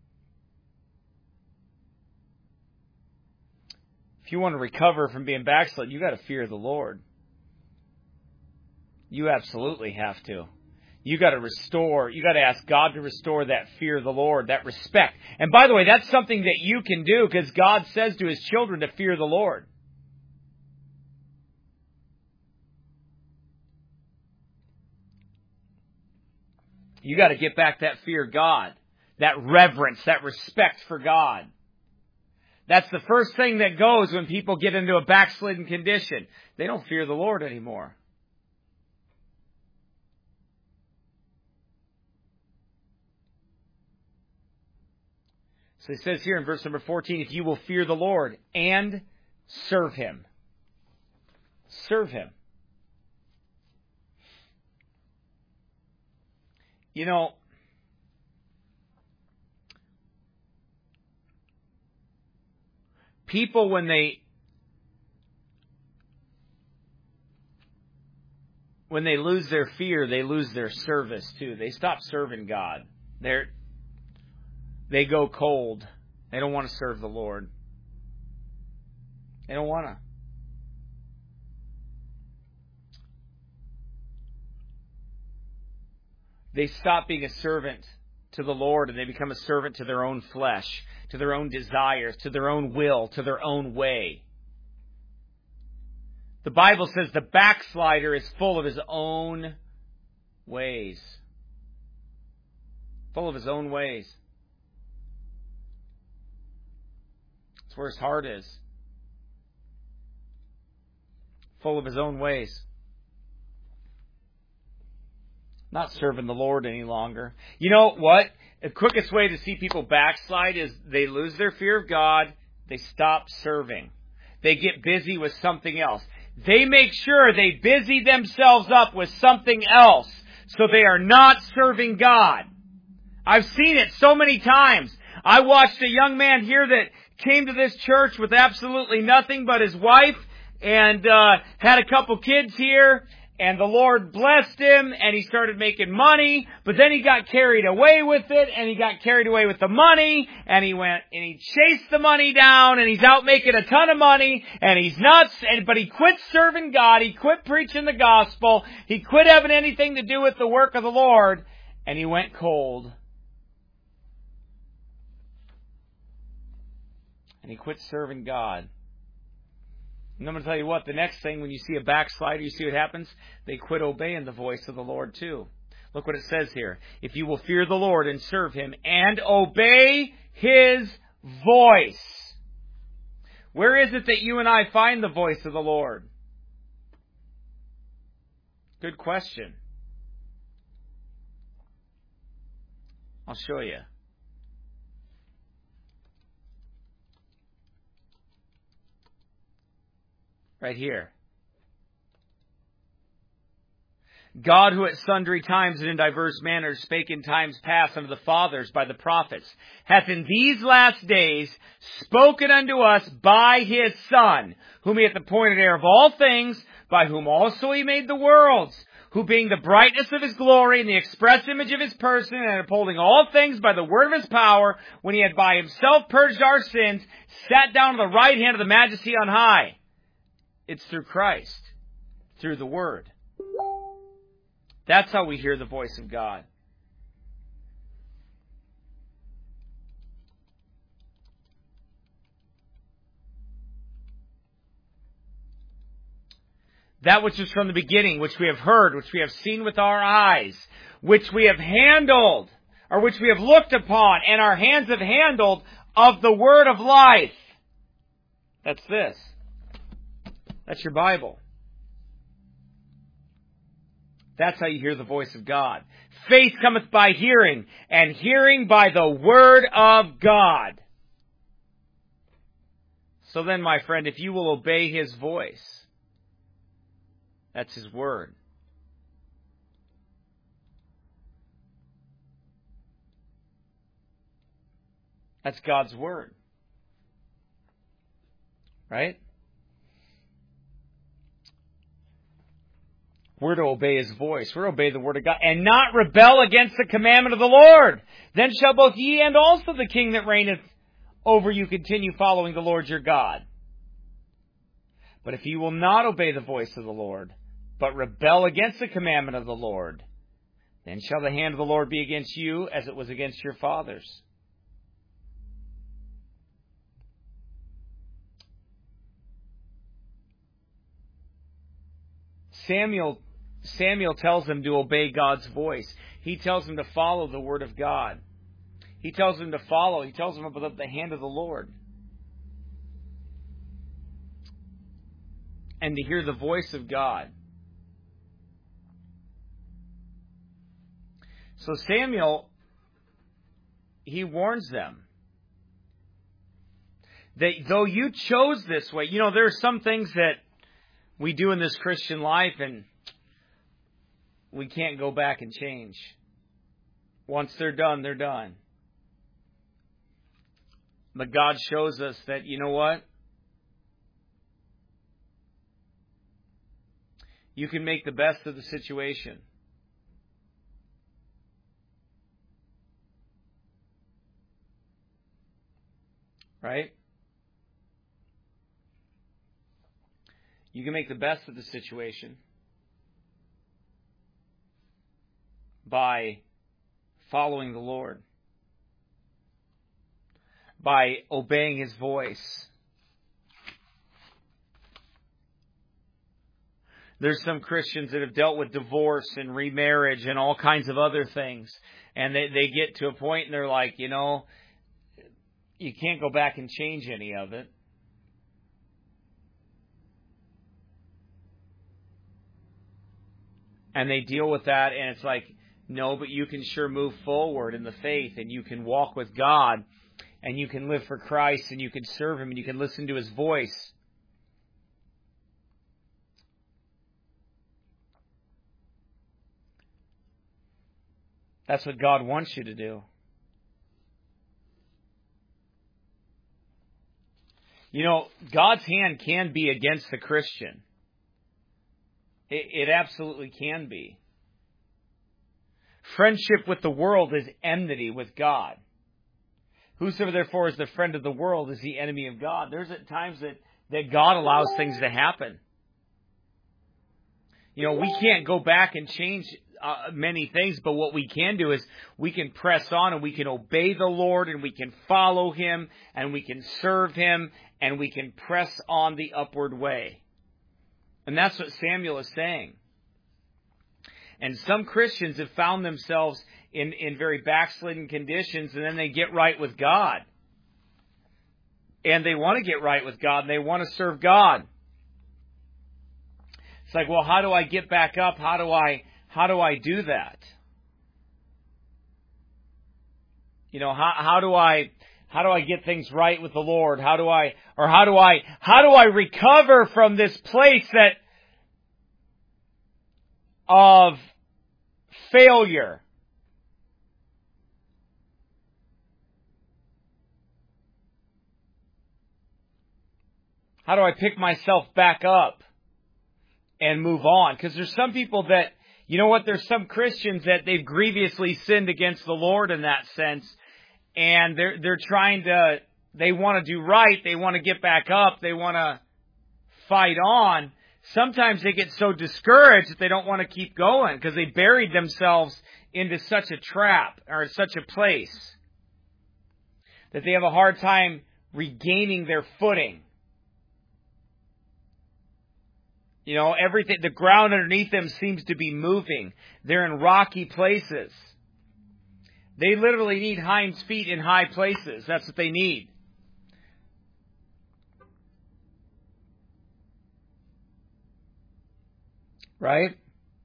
If you want to recover from being backslid, you got to fear the Lord. You absolutely have to. You got to restore, you got to ask God to restore that fear of the Lord, that respect. And by the way, that's something that you can do because God says to His children to fear the Lord. You got to get back that fear of God, that reverence, that respect for God. That's the first thing that goes when people get into a backslidden condition. They don't fear the Lord anymore. So it says here in verse number fourteen, if you will fear the Lord and serve Him. Serve Him. You know, people, when they when they lose their fear, they lose their service too. They stop serving God. They're they go cold. They don't want to serve the Lord. They don't want to. They stop being a servant to the Lord and they become a servant to their own flesh, to their own desires, to their own will, to their own way. The Bible says the backslider is full of his own ways. Full of his own ways. That's where his heart is. Full of his own ways. Not serving the Lord any longer. You know what? The quickest way to see people backslide is they lose their fear of God. They stop serving. They get busy with something else. They make sure they busy themselves up with something else so they are not serving God. I've seen it so many times. I watched a young man here that came to this church with absolutely nothing but his wife and uh had a couple kids here. And the Lord blessed him, and he started making money, but then he got carried away with it, and he got carried away with the money, and he went, and he chased the money down, and he's out making a ton of money, and he's nuts, and, but he quit serving God, he quit preaching the gospel, he quit having anything to do with the work of the Lord, and he went cold. And he quit serving God. And I'm going to tell you what, the next thing, when you see a backslider, you see what happens? They quit obeying the voice of the Lord too. Look what it says here. If you will fear the Lord and serve Him and obey His voice. Where is it that you and I find the voice of the Lord? Good question. I'll show you. Right here. God, who at sundry times and in diverse manners spake in times past unto the fathers by the prophets, hath in these last days spoken unto us by his Son, whom he hath appointed heir of all things, by whom also he made the worlds, who being the brightness of his glory and the express image of his person, and upholding all things by the word of his power, when he had by himself purged our sins, sat down on the right hand of the majesty on high. It's through Christ, through the Word. That's how we hear the voice of God. That which is from the beginning, which we have heard, which we have seen with our eyes, which we have handled, or which we have looked upon, and our hands have handled of the word of life. That's this. That's your Bible. That's how you hear the voice of God. Faith cometh by hearing, and hearing by the word of God. So then, my friend, if you will obey his voice, that's his word. That's God's word. Right? We're to obey his voice. We're to obey the word of God and not rebel against the commandment of the Lord. Then shall both ye and also the king that reigneth over you continue following the Lord your God. But if ye will not obey the voice of the Lord, but rebel against the commandment of the Lord, then shall the hand of the Lord be against you as it was against your fathers. Samuel Samuel tells them to obey God's voice. He tells them to follow the word of God. He tells them to follow. He tells them about the hand of the Lord. And to hear the voice of God. So Samuel, he warns them that though you chose this way, you know, there are some things that we do in this Christian life and we can't go back and change. Once they're done, they're done. But God shows us that, you know what? You can make the best of the situation. Right? You can make the best of the situation by following the Lord, by obeying his voice. There's some Christians that have dealt with divorce and remarriage and all kinds of other things, and they, they get to a point and they're like, you know, you can't go back and change any of it. And they deal with that, and it's like, no, but you can sure move forward in the faith, and you can walk with God, and you can live for Christ, and you can serve him, and you can listen to his voice. That's what God wants you to do. You know, God's hand can be against the Christian. It, it absolutely can be. Friendship with the world is enmity with God. Whosoever therefore is the friend of the world is the enemy of God. There's at times that, that God allows things to happen. You know, we can't go back and change uh, many things, but what we can do is we can press on and we can obey the Lord and we can follow him and we can serve him and we can press on the upward way. And that's what Samuel is saying. And some Christians have found themselves in, in very backslidden conditions, and then they get right with God. And they want to get right with God, and they want to serve God. It's like, well, how do I get back up? How do I how do I do that? You know, how how do I how do I get things right with the Lord? How do I or how do I how do I recover from this place that of failure. How do I pick myself back up and move on? Because there's some people that, you know what, there's some Christians that they've grievously sinned against the Lord in that sense, and they're they're trying to, they want to do right, they want to get back up, they want to fight on. Sometimes they get so discouraged that they don't want to keep going because they buried themselves into such a trap or such a place that they have a hard time regaining their footing. You know, everything, the ground underneath them seems to be moving. They're in rocky places. They literally need hinds feet in high places. That's what they need. Right?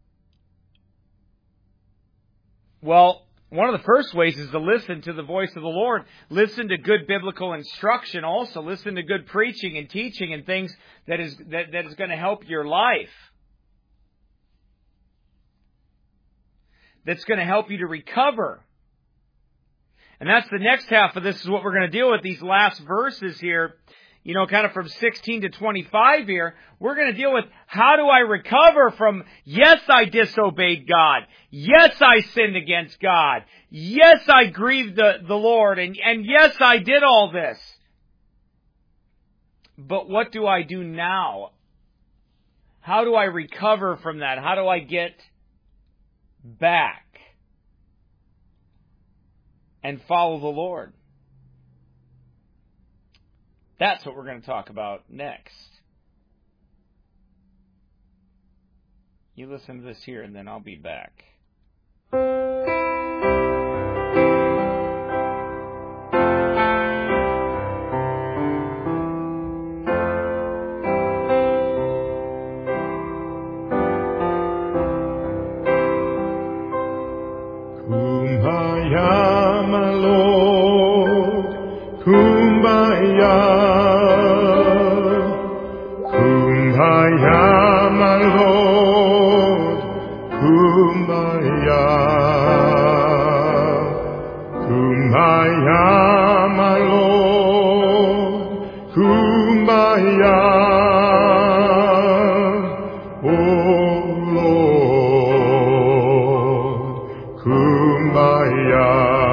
Well, one of the first ways is to listen to the voice of the Lord. Listen to good biblical instruction also. Listen to good preaching and teaching and things that is that, that is going to help your life. That's going to help you to recover. And that's the next half of this is what we're going to deal with, these last verses here. You know, kind of from sixteen to twenty-five here, we're going to deal with how do I recover from, yes, I disobeyed God. Yes, I sinned against God. Yes, I grieved the, the Lord. And, and yes, I did all this. But what do I do now? How do I recover from that? How do I get back and follow the Lord? That's what we're going to talk about next. You listen to this here, and then I'll be back. Kumbaya, my Lord, Kumbaya. Kumbaya, my Lord, Kumbaya. Kumbaya, my Lord, Kumbaya. Oh Lord, Kumbaya.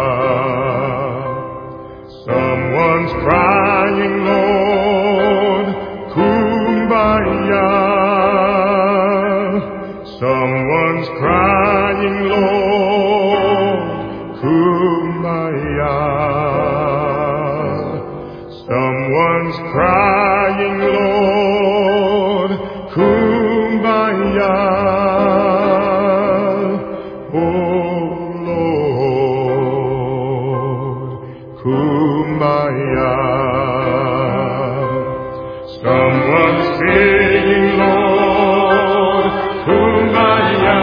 Someone's crying, Lord, Kumbaya. Someone's crying, Lord, Kumbaya. Someone's crying, Lord, Kumbaya. Oh Lord, Kumbaya. Someone's singing, Lord, Kumbaya.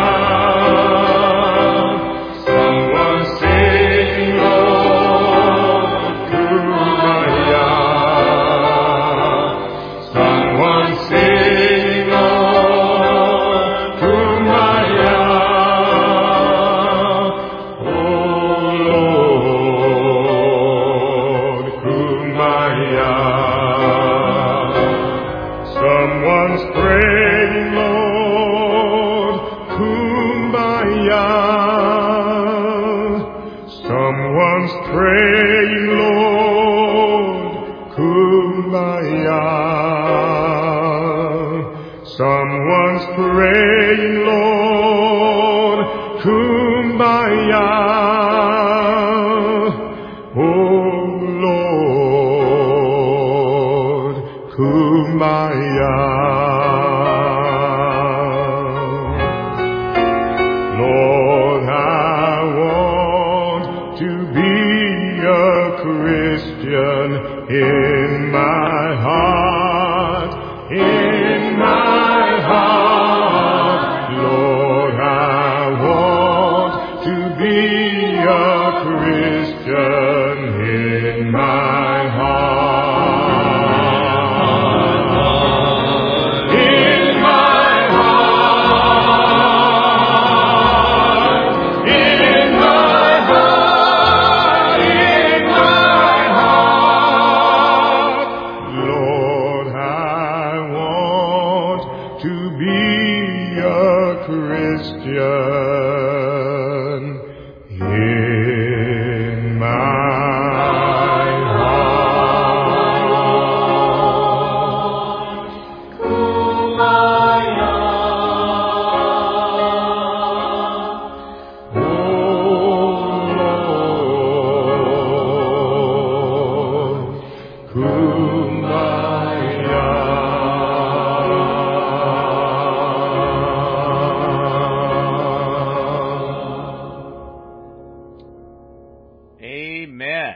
Someone's singing, Lord, Kumbaya. Someone's singing, Lord, Kumbaya. Oh Lord, Kumbaya. Someone's praying, Lord, Kumbaya. Someone's praying, Lord, Kumbaya. Someone's praying, Lord, Kumbaya. Oh Lord, Kumbaya. Lord, I want to be a Christian in my heart, in my heart. Lord, I want to be a Christian in my heart. In my heart. Amen.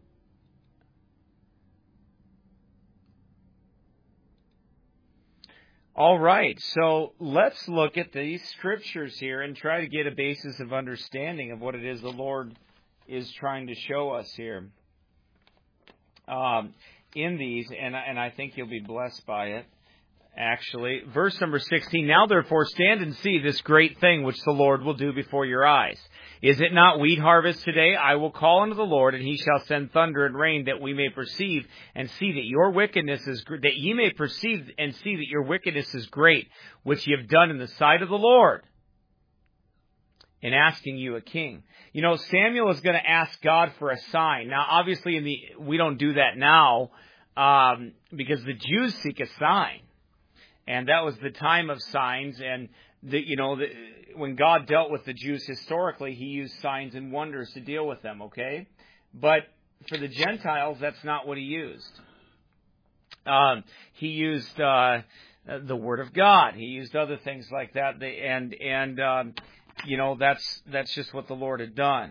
All right, so let's look at these scriptures here and try to get a basis of understanding of what it is the Lord is trying to show us here um, in these, and, and I think you'll be blessed by it. Actually, verse number sixteen, now therefore stand and see this great thing which the Lord will do before your eyes. Is it not wheat harvest today? I will call unto the Lord, and he shall send thunder and rain, that we may perceive and see that your wickedness is, that ye may perceive and see that your wickedness is great, which ye have done in the sight of the Lord, in asking you a king. You know, Samuel is going to ask God for a sign. Now, obviously, in the we don't do that now, um, because the Jews seek a sign. And that was the time of signs, and the, you know, the, when God dealt with the Jews historically, he used signs and wonders to deal with them, okay? But for the Gentiles, that's not what he used. Um, he used uh, the Word of God. He used other things like that, they, and and um, you know, that's that's just what the Lord had done.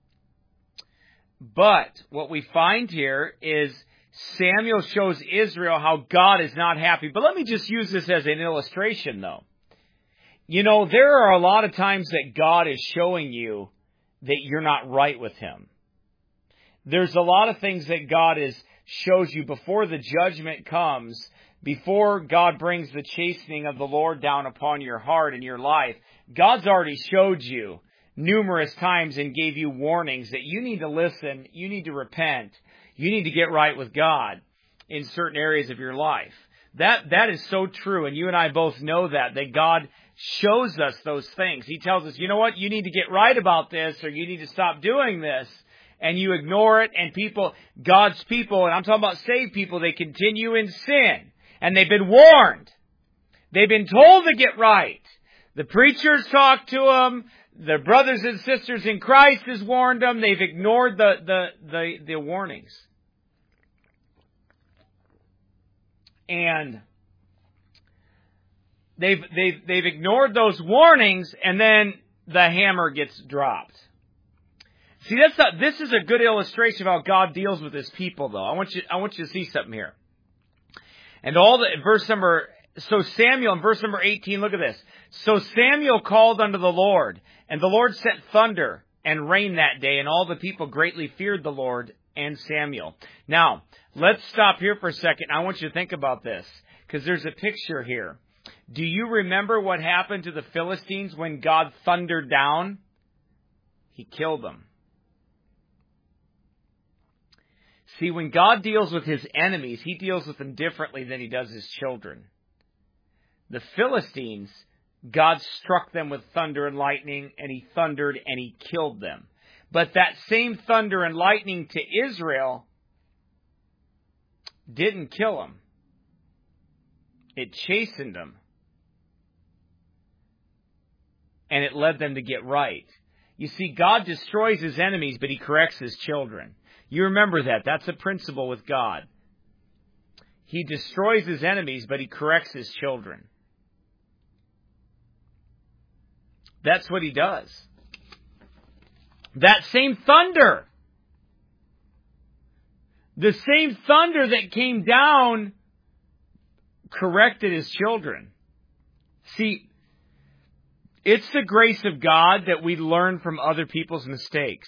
But what we find here is Samuel shows Israel how God is not happy. But let me just use this as an illustration, though. You know, there are a lot of times that God is showing you that you're not right with him. There's a lot of things that God is shows you before the judgment comes, before God brings the chastening of the Lord down upon your heart and your life. God's already showed you numerous times and gave you warnings that you need to listen, you need to repent, you need to get right with God in certain areas of your life. That that is so true, and you and I both know that, that God shows us those things. He tells us, you know what, you need to get right about this, or you need to stop doing this, and you ignore it, and people, God's people, and I'm talking about saved people, they continue in sin, and they've been warned. They've been told to get right. The preachers talk to them. Their brothers and sisters in Christ has warned them. They've ignored the, the, the, the warnings. And they've, they've, they've ignored those warnings, and then the hammer gets dropped. See, that's not, this is a good illustration of how God deals with his people, though. I want you, I want you to see something here. And all the, verse number, so Samuel, in verse number eighteen, look at this. So Samuel called unto the Lord, and the Lord sent thunder and rain that day, and all the people greatly feared the Lord and Samuel. Now, let's stop here for a second. I want you to think about this, because there's a picture here. Do you remember what happened to the Philistines when God thundered down? He killed them. See, when God deals with his enemies, he deals with them differently than he does his children. The Philistines, God struck them with thunder and lightning, and he thundered and he killed them. But that same thunder and lightning to Israel didn't kill them. It chastened them. And it led them to get right. You see, God destroys his enemies, but he corrects his children. You remember that. That's a principle with God. He destroys his enemies, but he corrects his children. That's what he does. That same thunder, the same thunder that came down, corrected his children. See, it's the grace of God that we learn from other people's mistakes.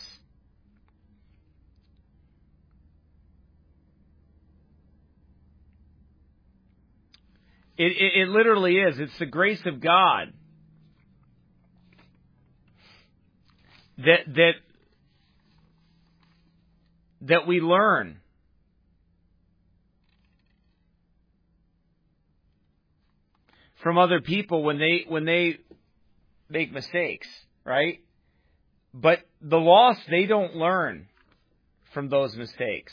It, it, it literally is. It's the grace of God that that that we learn. From other people when they when they make mistakes, right? But the lost, they don't learn from those mistakes.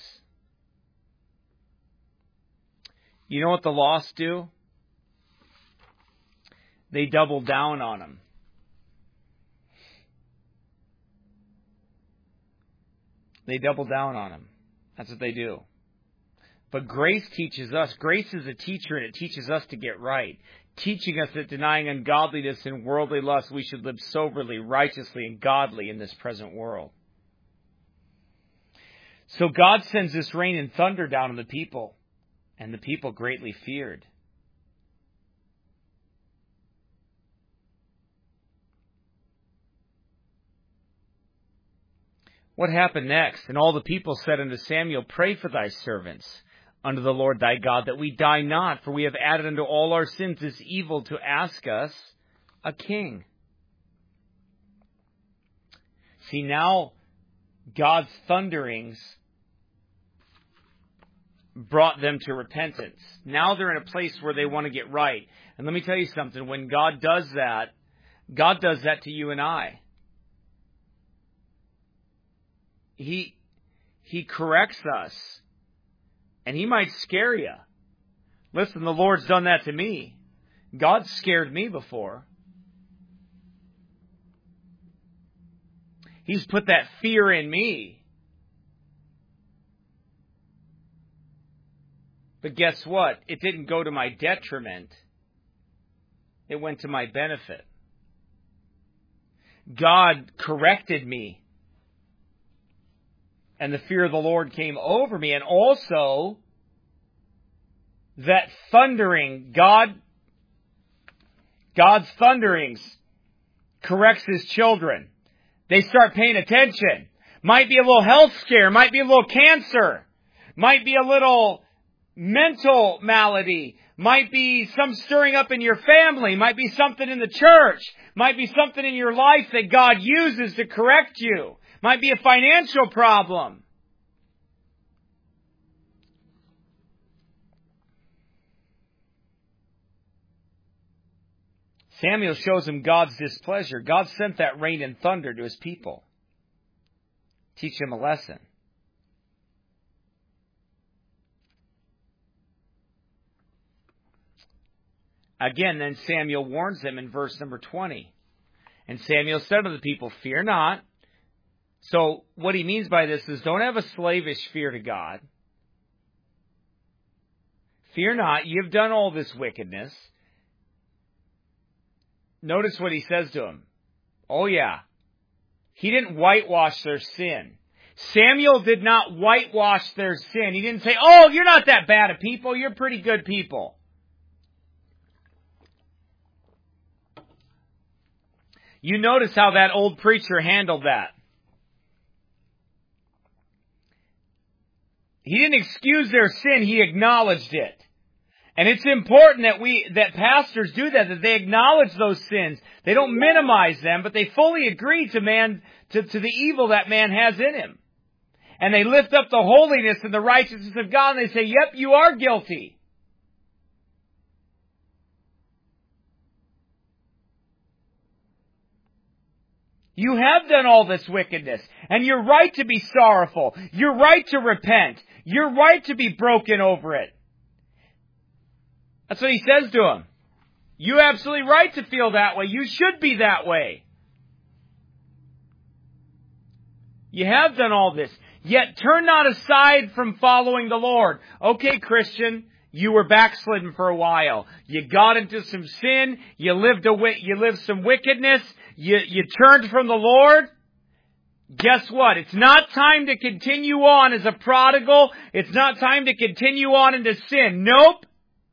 You know what the lost do? They double down on them. They double down on them. That's what they do. But grace teaches us. Grace is a teacher, and it teaches us to get right. Teaching us that denying ungodliness and worldly lust, we should live soberly, righteously, and godly in this present world. So God sends this rain and thunder down on the people, and the people greatly feared. What happened next? And all the people said unto Samuel, Pray for thy servants unto the Lord thy God, that we die not, for we have added unto all our sins this evil to ask us a king. See, now God's thunderings brought them to repentance. Now they're in a place where they want to get right. And let me tell you something, when God does that, God does that to you and I. He, he corrects us, and He might scare you. Listen, the Lord's done that to me. God scared me before. He's put that fear in me. But guess what? It didn't go to my detriment. It went to my benefit. God corrected me. And the fear of the Lord came over me. And also, that thundering, God, God's thunderings corrects His children. They start paying attention. Might be a little health scare. Might be a little cancer. Might be a little mental malady. Might be some stirring up in your family. Might be something in the church. Might be something in your life that God uses to correct you. Might be a financial problem. Samuel shows him God's displeasure. God sent that rain and thunder to His people. Teach them a lesson. Again, then Samuel warns them in verse number twenty. And Samuel said to the people, Fear not. So what he means by this is don't have a slavish fear to God. Fear not, you've done all this wickedness. Notice what he says to him. Oh yeah, he didn't whitewash their sin. Samuel did not whitewash their sin. He didn't say, oh, you're not that bad a people, you're pretty good people. You notice how that old preacher handled that. He didn't excuse their sin, he acknowledged it. And it's important that we, that pastors do that, that they acknowledge those sins. They don't minimize them, but they fully agree to man, to, to the evil that man has in him. And they lift up the holiness and the righteousness of God, and they say, yep, you are guilty. You have done all this wickedness, and you're right to be sorrowful. You're right to repent. You're right to be broken over it. That's what he says to him. You're absolutely right to feel that way. You should be that way. You have done all this. Yet turn not aside from following the Lord. Okay, Christian, you were backslidden for a while. You got into some sin. You lived a you lived some wickedness. You, you turned from the Lord. Guess what? It's not time to continue on as a prodigal. It's not time to continue on into sin. Nope.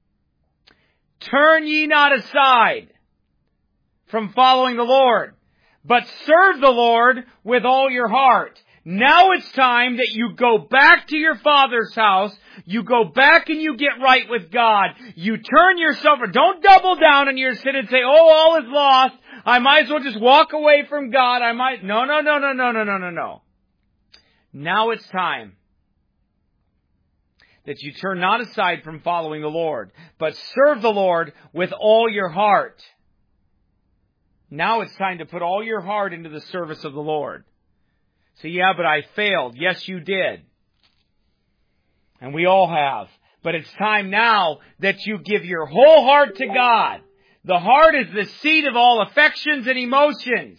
Turn ye not aside from following the Lord, but serve the Lord with all your heart. Now it's time that you go back to your Father's house. You go back and you get right with God. You turn yourself, don't double down in your sin and say, oh, all is lost. I might as well just walk away from God. I might, no, no, no, no, no, no, no, no, no. Now it's time that you turn not aside from following the Lord, but serve the Lord with all your heart. Now it's time to put all your heart into the service of the Lord. So yeah, but I failed. Yes, you did. And we all have. But it's time now that you give your whole heart to God. The heart is the seat of all affections and emotions.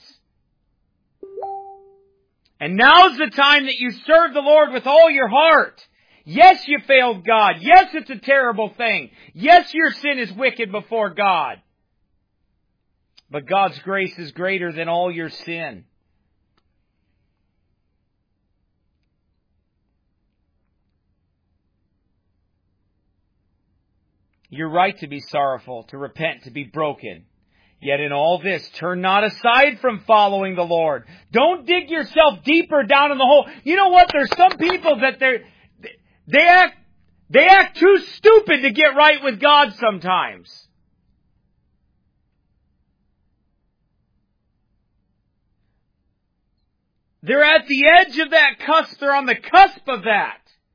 And now's the time that you serve the Lord with all your heart. Yes, you failed God. Yes, it's a terrible thing. Yes, your sin is wicked before God. But God's grace is greater than all your sin. You're right to be sorrowful, to repent, to be broken. Yet in all this, turn not aside from following the Lord. Don't dig yourself deeper down in the hole. You know what? There's some people that they're, they act, they act too stupid to get right with God sometimes. They're at the edge of that cusp. They're on the cusp of that.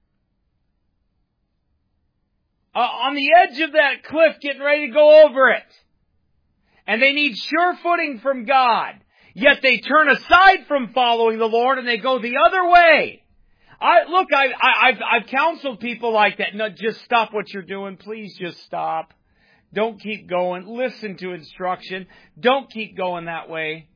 Uh, on the edge of that cliff, getting ready to go over it. And they need sure footing from God. Yet they turn aside from following the Lord and they go the other way. I look, I, I, I've, I've counseled people like that. No, just stop what you're doing. Please just stop. Don't keep going. Listen to instruction. Don't keep going that way.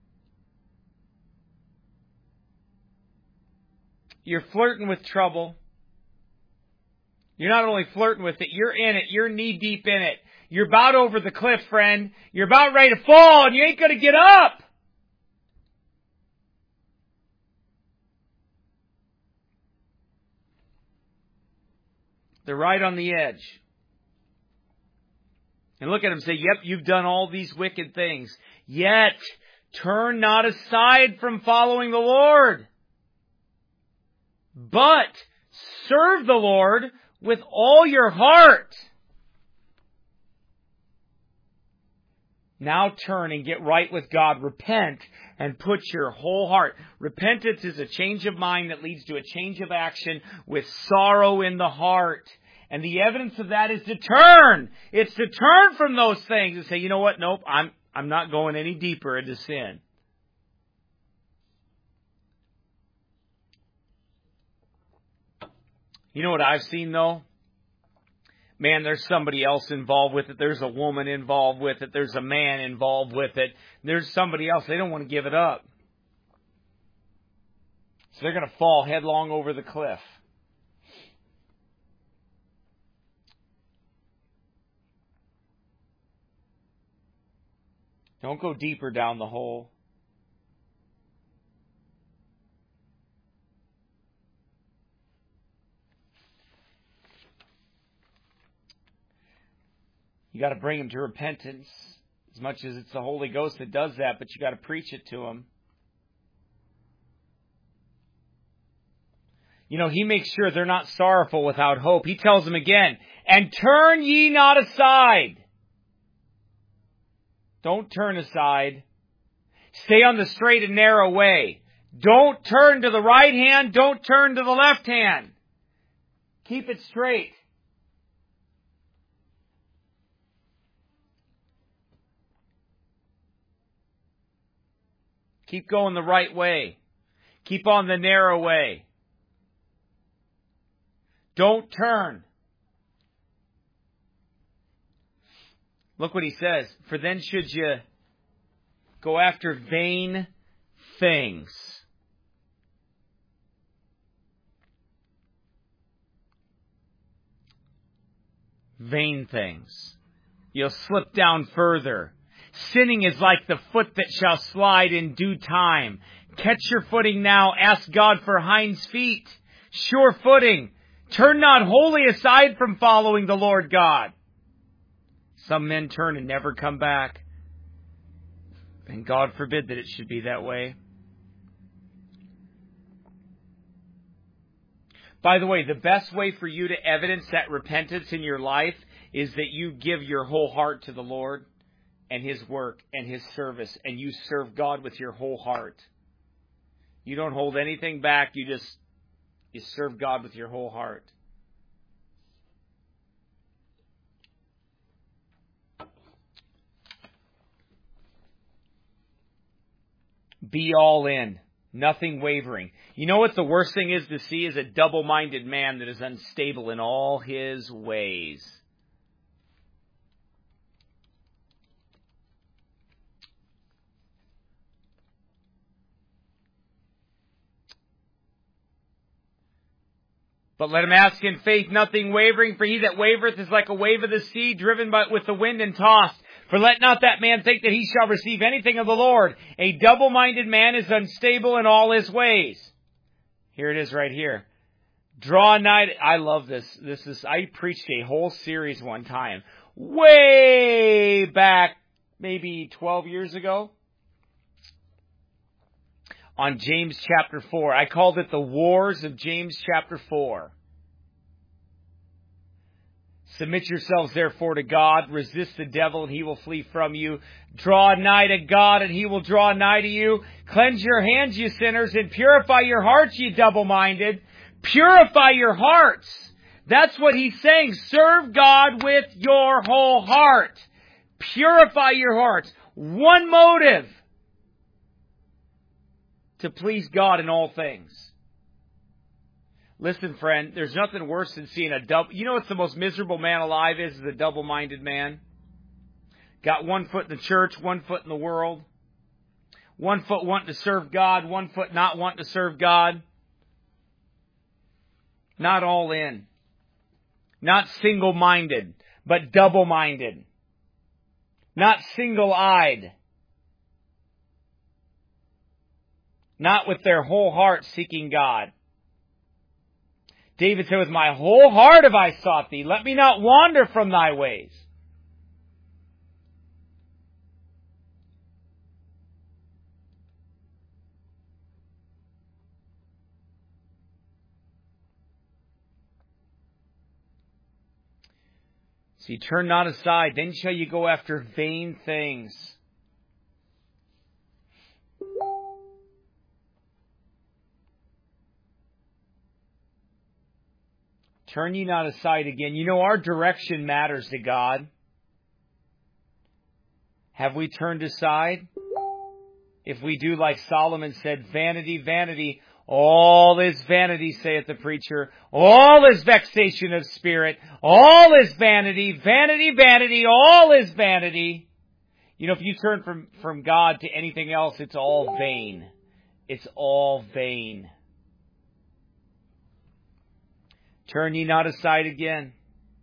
You're flirting with trouble. You're not only flirting with it, you're in it. You're knee deep in it. You're about over the cliff, friend. You're about ready to fall, and you ain't going to get up. They're right on the edge. And look at them and say, yep, you've done all these wicked things. Yet, turn not aside from following the Lord, but serve the Lord with all your heart. Now turn and get right with God. Repent and put your whole heart. Repentance is a change of mind that leads to a change of action with sorrow in the heart. And the evidence of that is to turn. It's to turn from those things and say, you know what? Nope, I'm, I'm not going any deeper into sin. You know what I've seen, though? Man, there's somebody else involved with it. There's a woman involved with it. There's a man involved with it. There's somebody else. They don't want to give it up. So they're going to fall headlong over the cliff. Don't go deeper down the hole. You got to bring him to repentance, as much as it's the Holy Ghost that does that, but you got to preach it to him. You know, he makes sure they're not sorrowful without hope. He tells them again, and turn ye not aside. Don't turn aside. Stay on the straight and narrow way. Don't turn to the right hand. Don't turn to the left hand. Keep it straight. Keep going the right way. Keep on the narrow way. Don't turn. Look what he says. For then should you go after vain things. Vain things. You'll slip down further. Sinning is like the foot that shall slide in due time. Catch your footing now. Ask God for hinds feet. Sure footing. Turn not wholly aside from following the Lord God. Some men turn and never come back. And God forbid that it should be that way. By the way, the best way for you to evidence that repentance in your life is that you give your whole heart to the Lord and His work and His service, and you serve God with your whole heart. You don't hold anything back. You just you serve God with your whole heart. Be all in. Nothing wavering. You know what the worst thing is to see is a double-minded man that is unstable in all his ways. But let him ask in faith, nothing wavering, for he that wavereth is like a wave of the sea, driven by, with the wind and tossed. For let not that man think that he shall receive anything of the Lord. A double-minded man is unstable in all his ways. Here it is right here. Draw nigh. I love this. This is. I preached a whole series one time, way back, maybe twelve years ago, on James chapter four. I called it the Wars of James chapter four. Submit yourselves therefore to God. Resist the devil and he will flee from you. Draw nigh to God and he will draw nigh to you. Cleanse your hands, you sinners, and purify your hearts, you double-minded. Purify your hearts. That's what he's saying. Serve God with your whole heart. Purify your hearts. One motive. To please God in all things. Listen, friend, there's nothing worse than seeing a double... You know what's the most miserable man alive is? Is a double-minded man. Got one foot in the church, one foot in the world. One foot wanting to serve God, one foot not wanting to serve God. Not all in. Not single-minded, but double-minded. Not single-eyed. Not with their whole heart seeking God. David said, with my whole heart have I sought thee. Let me not wander from thy ways. See, turn not aside, then shall you go after vain things. Turn ye not aside again. You know, our direction matters to God. Have we turned aside? If we do, like Solomon said, vanity, vanity, all is vanity, saith the preacher. All is vexation of spirit. All is vanity, vanity, vanity, all is vanity. You know, if you turn from, from God to anything else, it's all vain. It's all vain. Turn ye not aside again.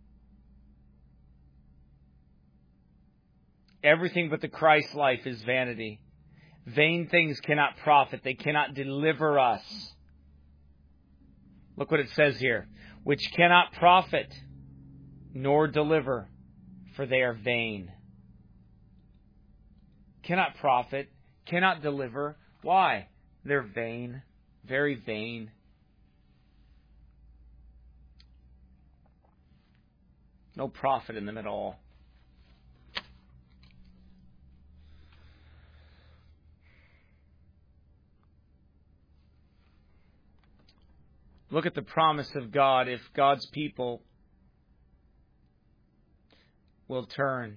Everything but the Christ life is vanity. Vain things cannot profit. They cannot deliver us. Look what it says here. Which cannot profit nor deliver, for they are vain. Cannot profit, cannot deliver. Why? They're vain. Very vain. No profit in them at all. Look at the promise of God if God's people will turn.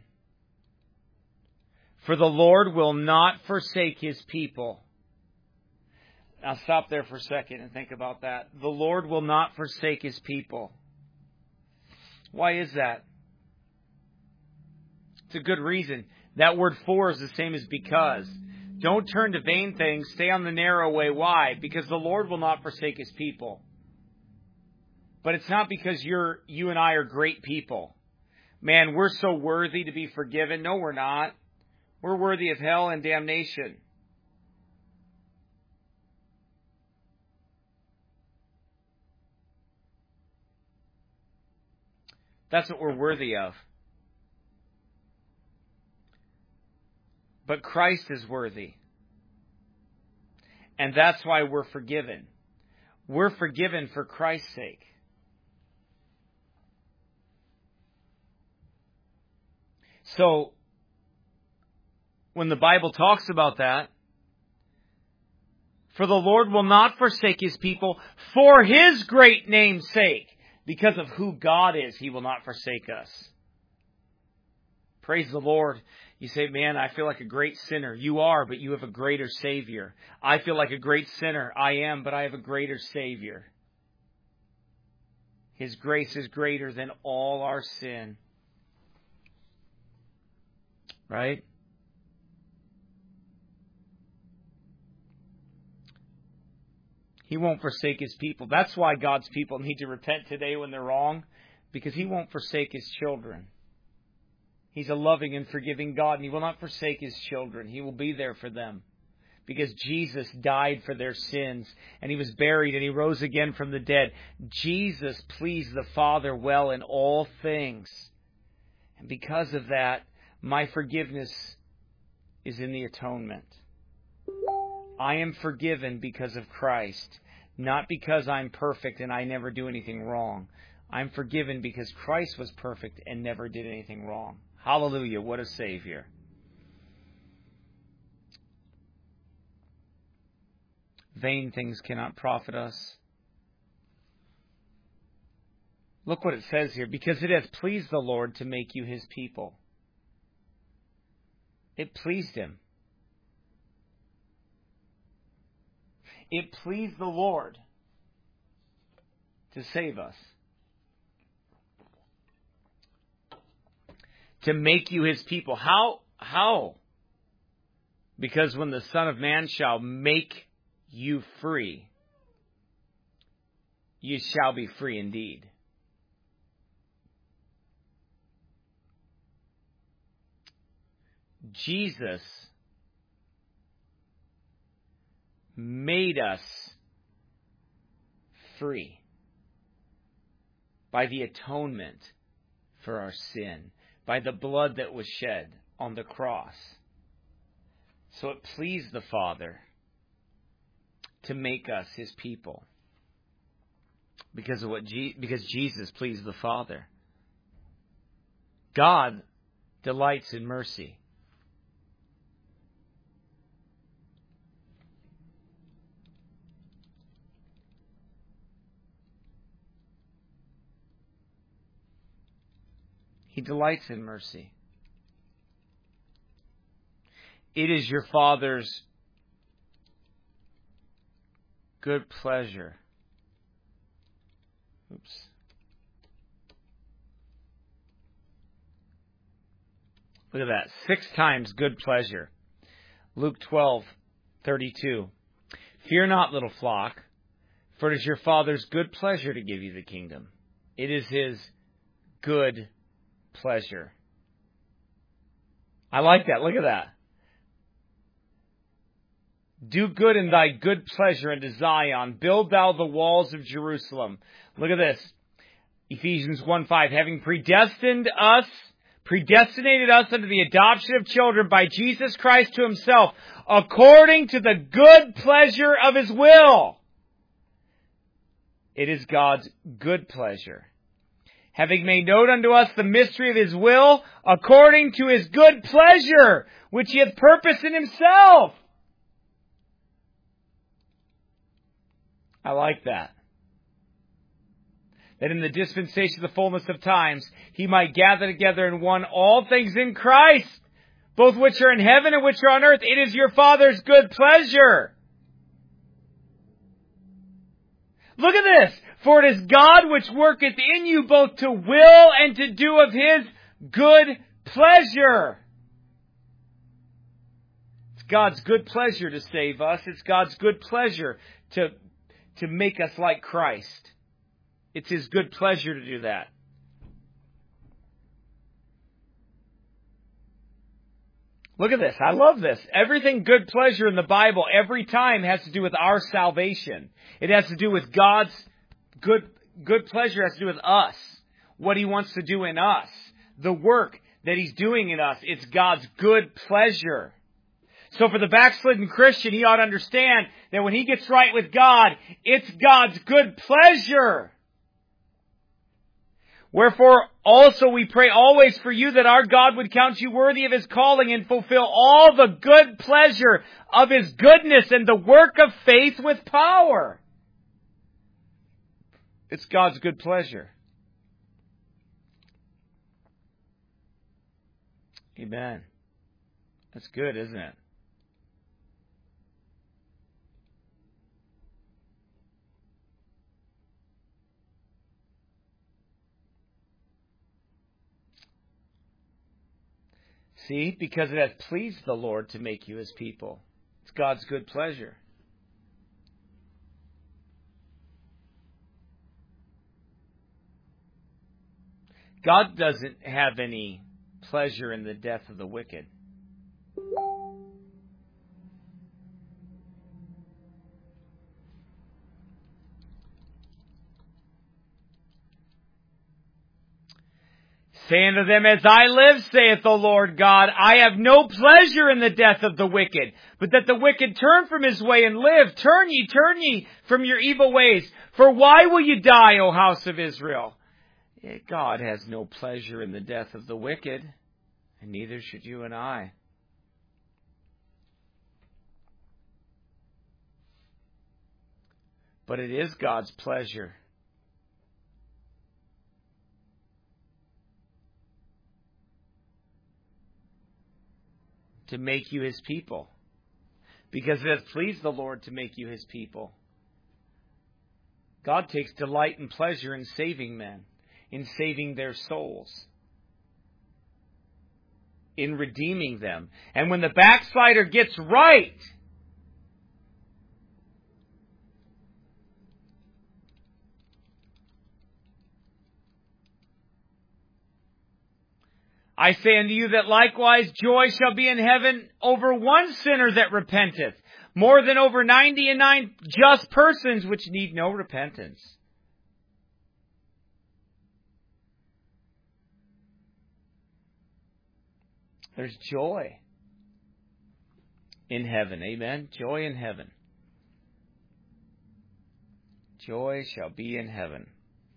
For the Lord will not forsake His people. Now stop there for a second and think about that. The Lord will not forsake His people. Why is that? It's a good reason. That word for is the same as because. Don't turn to vain things. Stay on the narrow way. Why? Because the Lord will not forsake His people. But it's not because you're, you and I are great people. Man, we're so worthy to be forgiven. No, we're not. We're worthy of hell and damnation. That's what we're worthy of. But Christ is worthy. And that's why we're forgiven. We're forgiven for Christ's sake. So, when the Bible talks about that, for the Lord will not forsake His people for His great name's sake. Because of who God is, He will not forsake us. Praise the Lord. You say, man, I feel like a great sinner. You are, but you have a greater Savior. I feel like a great sinner. I am, but I have a greater Savior. His grace is greater than all our sin. Right? He won't forsake His people. That's why God's people need to repent today when they're wrong, because He won't forsake His children. He's a loving and forgiving God, and He will not forsake His children. He will be there for them. because Jesus died for their sins, and He was buried, and He rose again from the dead. Jesus pleased the Father well in all things. And because of that, my forgiveness is in the atonement. I am forgiven because of Christ, not because I'm perfect and I never do anything wrong. I'm forgiven because Christ was perfect and never did anything wrong. Hallelujah, what a Savior. Vain things cannot profit us. Look what it says here. Because it has pleased the Lord to make you His people. It pleased Him. It pleased the Lord to save us. To make you His people. How? How? Because when the Son of Man shall make you free, you shall be free indeed. Jesus made us free by the atonement for our sin, by the blood that was shed on the cross. So it pleased the Father to make us His people because of what Je- because Jesus pleased the Father. God delights in mercy. He delights in mercy. It is your Father's good pleasure. Oops. Look at that. Six times good pleasure. Luke twelve thirty-two. Fear not, little flock, for it is your Father's good pleasure to give you the kingdom. It is His good pleasure. I like that. Look at that. Do good in thy good pleasure unto Zion. Build thou the walls of Jerusalem. Look at this. Ephesians one five. Having predestined us, predestinated us unto the adoption of children by Jesus Christ to Himself, according to the good pleasure of His will. It is God's good pleasure. Having made known unto us the mystery of His will, according to His good pleasure, which He hath purposed in Himself. I like that. That in the dispensation of the fullness of times, He might gather together in one all things in Christ, both which are in heaven and which are on earth. It is your Father's good pleasure. Look at this. For it is God which worketh in you both to will and to do of His good pleasure. It's God's good pleasure to save us. It's God's good pleasure to, to make us like Christ. It's His good pleasure to do that. Look at this. I love this. Everything good pleasure in the Bible every time has to do with our salvation. It has to do with God's good, good pleasure has to do with us. What He wants to do in us. The work that He's doing in us. It's God's good pleasure. So for the backslidden Christian, he ought to understand that when he gets right with God, it's God's good pleasure. Wherefore also we pray always for you that our God would count you worthy of His calling and fulfill all the good pleasure of His goodness and the work of faith with power. It's God's good pleasure. Amen. That's good, isn't it? See, because it has pleased the Lord to make you His people. It's God's good pleasure. God doesn't have any pleasure in the death of the wicked. Say unto them, As I live, saith the Lord God, I have no pleasure in the death of the wicked, but that the wicked turn from his way and live. Turn ye, turn ye from your evil ways. For why will you die, O house of Israel? God has no pleasure in the death of the wicked, and neither should you and I. But it is God's pleasure to make you His people, because it has pleased the Lord to make you His people. God takes delight and pleasure in saving men, in saving their souls, in redeeming them. And when the backslider gets right, I say unto you that likewise joy shall be in heaven over one sinner that repenteth, more than over ninety and nine just persons which need no repentance. There's joy in heaven. Amen? Joy in heaven. Joy shall be in heaven.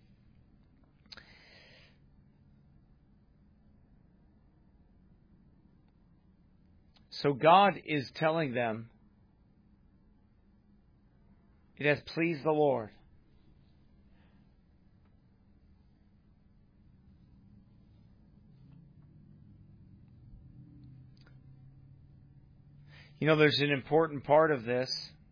So God is telling them, it has pleased the Lord. You know, there's an important part of this.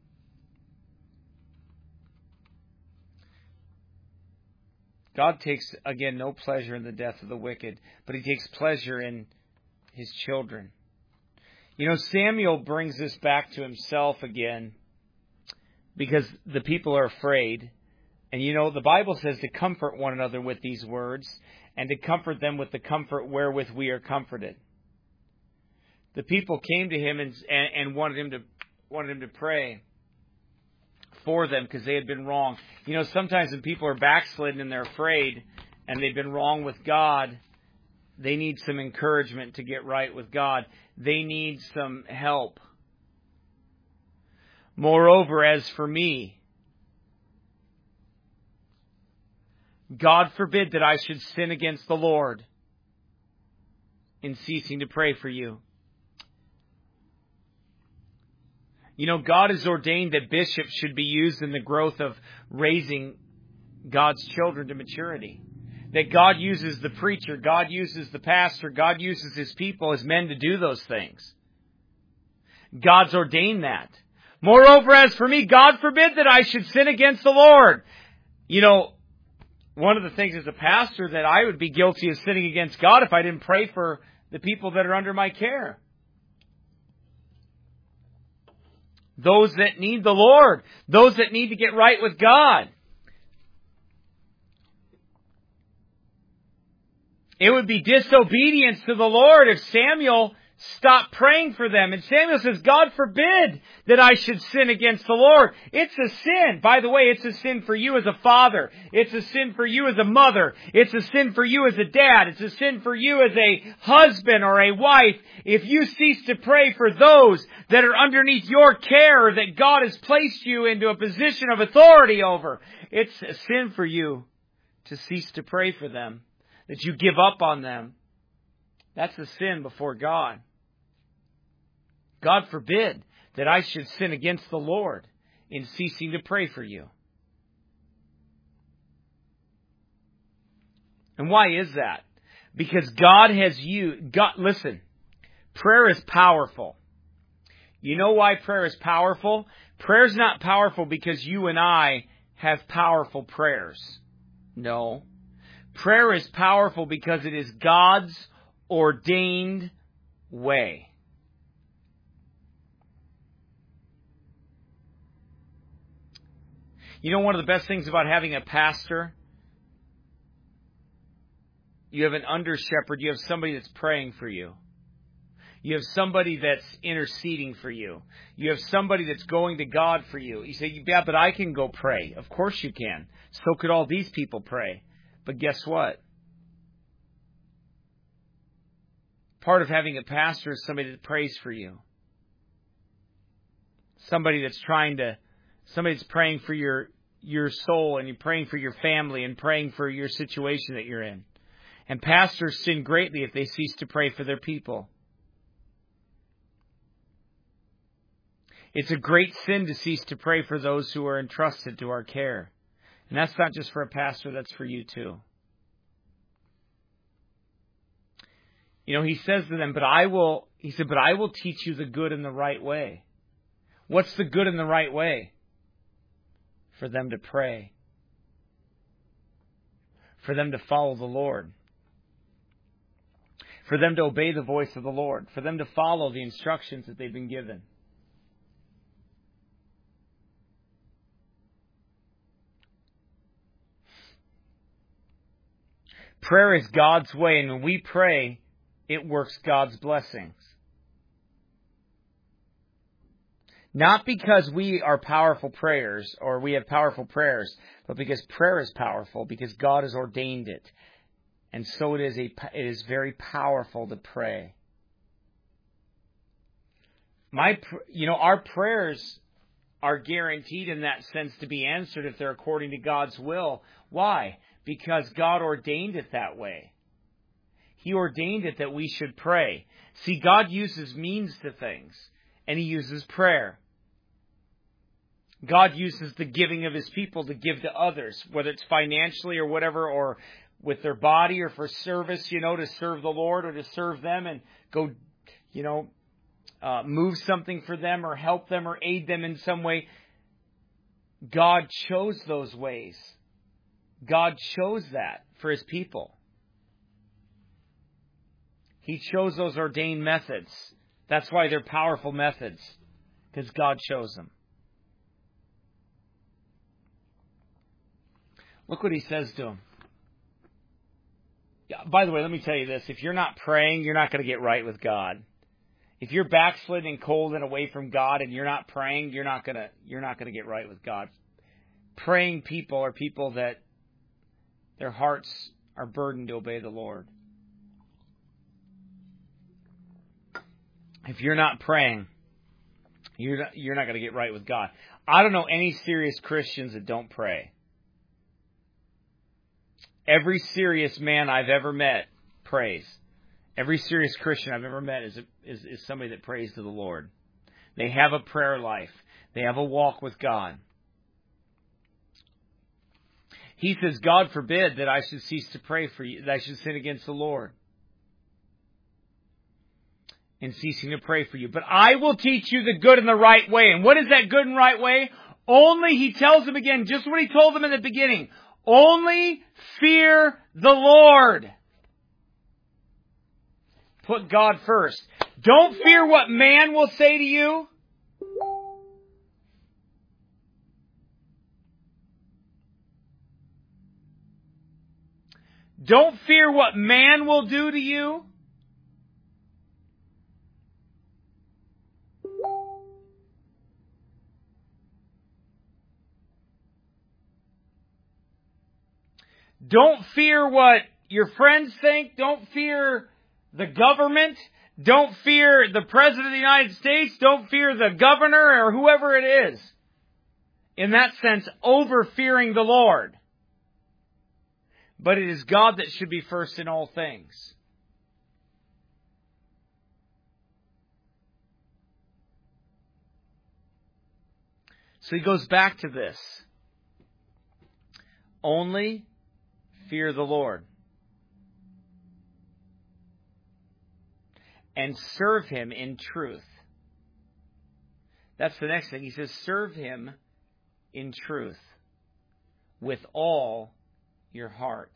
God takes, again, no pleasure in the death of the wicked, but He takes pleasure in His children. You know, Samuel brings this back to himself again because the people are afraid. And you know, the Bible says to comfort one another with these words and to comfort them with the comfort wherewith we are comforted. The people came to him and, and, and wanted him to wanted him to pray for them because they had been wrong. You know, sometimes when people are backslidden and they're afraid and they've been wrong with God, they need some encouragement to get right with God. They need some help. Moreover, as for me, God forbid that I should sin against the Lord in ceasing to pray for you. You know, God has ordained that bishops should be used in the growth of raising God's children to maturity. That God uses the preacher, God uses the pastor, God uses His people as men to do those things. God's ordained that. Moreover, as for me, God forbid that I should sin against the Lord. You know, one of the things as a pastor that I would be guilty of sinning against God if I didn't pray for the people that are under my care. Those that need the Lord. Those that need to get right with God. It would be disobedience to the Lord if Samuel stopped praying for them. And Samuel says, God forbid that I should sin against the Lord. It's a sin. By the way, it's a sin for you as a father. It's a sin for you as a mother. It's a sin for you as a dad. It's a sin for you as a husband or a wife. If you cease to pray for those that are underneath your care, that God has placed you into a position of authority over, it's a sin for you to cease to pray for them. That you give up on them. That's a sin before God. God forbid that I should sin against the Lord in ceasing to pray for you. And why is that? Because God has you. God, listen, prayer is powerful. You know why prayer is powerful? Prayer is not powerful because you and I have powerful prayers. No. Prayer is powerful because it is God's ordained way. You know, one of the best things about having a pastor, you have an under shepherd, you have somebody that's praying for you. You have somebody that's interceding for you. You have somebody that's going to God for you. You say, yeah, but I can go pray. Of course you can. So could all these people pray. But guess what? Part of having a pastor is somebody that prays for you. Somebody that's trying to, somebody that's praying for your, your soul, and you're praying for your family and praying for your situation that you're in. And pastors sin greatly if they cease to pray for their people. It's a great sin to cease to pray for those who are entrusted to our care. And that's not just for a pastor, that's for you too. You know, he says to them, but I will, he said, but I will teach you the good and the right way. What's the good and the right way? For them to pray. For them to follow the Lord. For them to obey the voice of the Lord. For them to follow the instructions that they've been given. Prayer is God's way, and when we pray, it works God's blessings. Not because we are powerful prayers or we have powerful prayers, but because prayer is powerful, because God has ordained it. And so it is a it is very powerful to pray. My you know our prayers are guaranteed in that sense to be answered if they're according to God's will. Why? Because God ordained it that way. He ordained it that we should pray. See, God uses means to things, and He uses prayer. God uses the giving of His people to give to others, whether it's financially or whatever, or with their body or for service, you know, to serve the Lord or to serve them and go, you know, uh, move something for them or help them or aid them in some way. God chose those ways. God chose that for His people. He chose those ordained methods. That's why they're powerful methods, because God chose them. Look what He says to him. Yeah, by the way, let me tell you this. If you're not praying, you're not going to get right with God. If you're backslidden and cold and away from God and you're not praying, you're not going to you're not going to get right with God. Praying people are people that their hearts are burdened to obey the Lord. If you're not praying, you're not, you're not going to get right with God. I don't know any serious Christians that don't pray. Every serious man I've ever met prays. Every serious Christian I've ever met is, a, is is somebody that prays to the Lord. They have a prayer life. They have a walk with God. He says, God forbid that I should cease to pray for you, that I should sin against the Lord in ceasing to pray for you. But I will teach you the good and the right way. And what is that good and right way? Only, he tells them again, just what he told them in the beginning, only fear the Lord. Put God first. Don't fear what man will say to you. Don't fear what man will do to you. Don't fear what your friends think. Don't fear the government. Don't fear the President of the United States. Don't fear the governor or whoever it is. In that sense, over fearing the Lord. But it is God that should be first in all things. So he goes back to this. Only fear the Lord. And serve Him in truth. That's the next thing. He says, serve Him in truth with all your heart.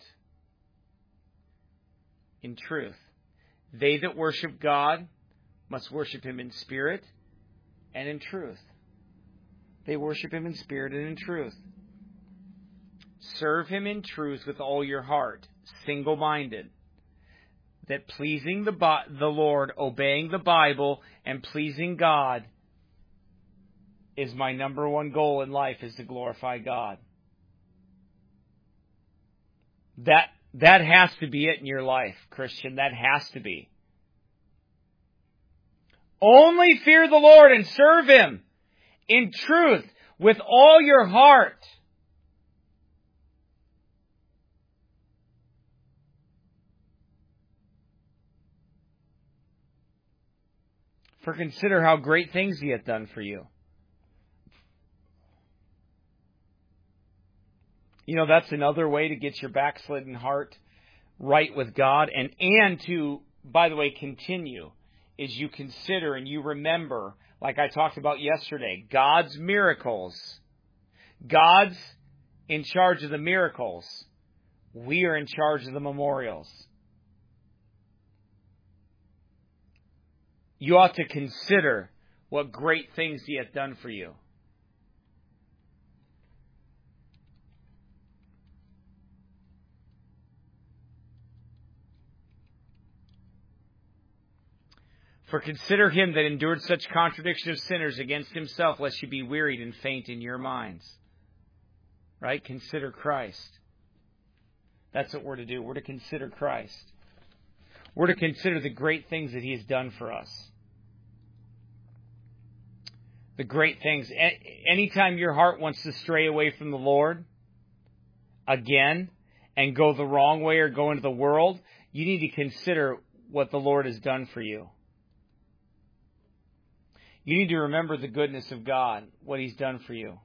In truth. They that worship God must worship Him in spirit and in truth. They worship Him in spirit and in truth. Serve Him in truth with all your heart, single-minded. That pleasing the, the Lord, obeying the Bible, and pleasing God is my number one goal in life, is to glorify God. That that has to be it in your life, Christian. That has to be. Only fear the Lord and serve Him in truth with all your heart. For consider how great things He hath done for you. You know, that's another way to get your backslidden heart right with God, and, and to, by the way, continue, is you consider and you remember, like I talked about yesterday, God's miracles. God's in charge of the miracles. We are in charge of the memorials. You ought to consider what great things He hath done for you. For consider Him that endured such contradiction of sinners against Himself, lest you be wearied and faint in your minds. Right? Consider Christ. That's what we're to do. We're to consider Christ. We're to consider the great things that He has done for us. The great things. Anytime your heart wants to stray away from the Lord, again, and go the wrong way or go into the world, you need to consider what the Lord has done for you. You need to remember the goodness of God, what He's done for you.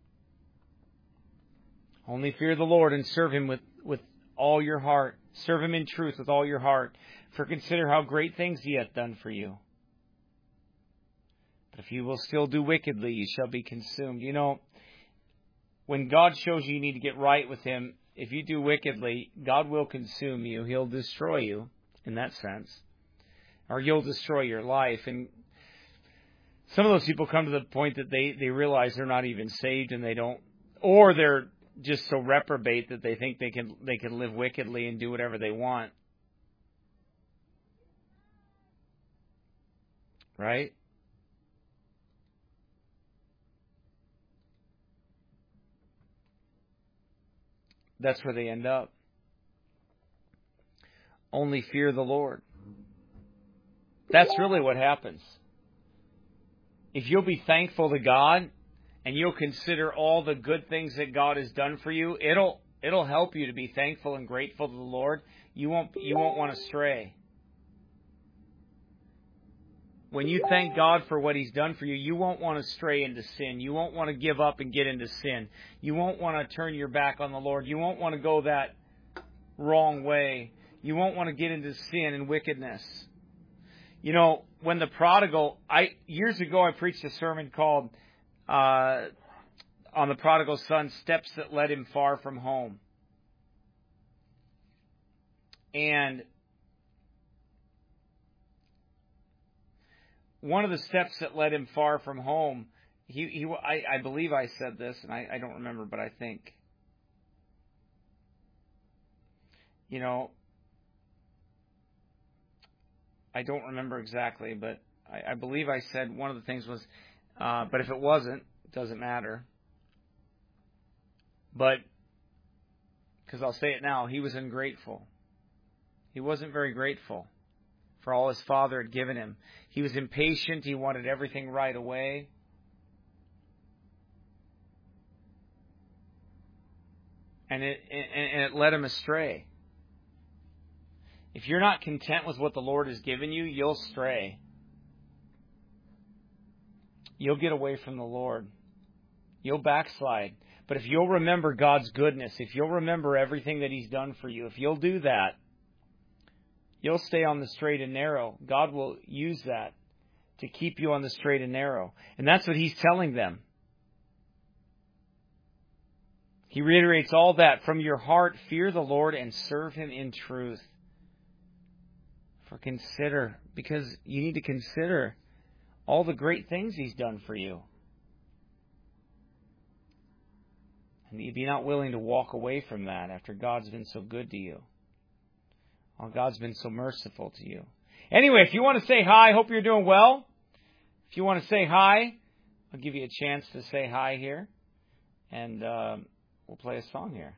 Only fear the Lord and serve Him with, with all your heart. Serve Him in truth with all your heart. For consider how great things He hath done for you. But if you will still do wickedly, you shall be consumed. You know, when God shows you you need to get right with Him, if you do wickedly, God will consume you. He'll destroy you in that sense. Or you'll destroy your life. And some of those people come to the point that they, they realize they're not even saved and they don't, or they're just so reprobate that they think they can they can live wickedly and do whatever they want. Right? That's where they end up. Only fear the Lord. That's really what happens. If you'll be thankful to God and you'll consider all the good things that God has done for you, it'll it'll help you to be thankful and grateful to the Lord. You won't you won't want to stray. When you thank God for what He's done for you, you won't want to stray into sin. You won't want to give up and get into sin. You won't want to turn your back on the Lord. You won't want to go that wrong way. You won't want to get into sin and wickedness. You know, when the prodigal, I years ago I preached a sermon called uh, on the prodigal son, Steps That Led Him Far From Home. And one of the steps that led him far from home, he, he I, I believe I said this, and I, I don't remember, but I think, you know, I don't remember exactly, but I, I believe I said one of the things was, uh, but if it wasn't, it doesn't matter. But, because I'll say it now, he was ungrateful. He wasn't very grateful for all his father had given him. He was impatient. He wanted everything right away. And it, and it led him astray. If you're not content with what the Lord has given you, you'll stray. You'll get away from the Lord. You'll backslide. But if you'll remember God's goodness, if you'll remember everything that He's done for you, if you'll do that, you'll stay on the straight and narrow. God will use that to keep you on the straight and narrow. And that's what He's telling them. He reiterates all that. From your heart, fear the Lord and serve Him in truth. For consider, because you need to consider all the great things He's done for you. And you'd be not willing to walk away from that after God's been so good to you. Oh, God's been so merciful to you. Anyway, if you want to say hi, I hope you're doing well. If you want to say hi, I'll give you a chance to say hi here. And uh, we'll play a song here.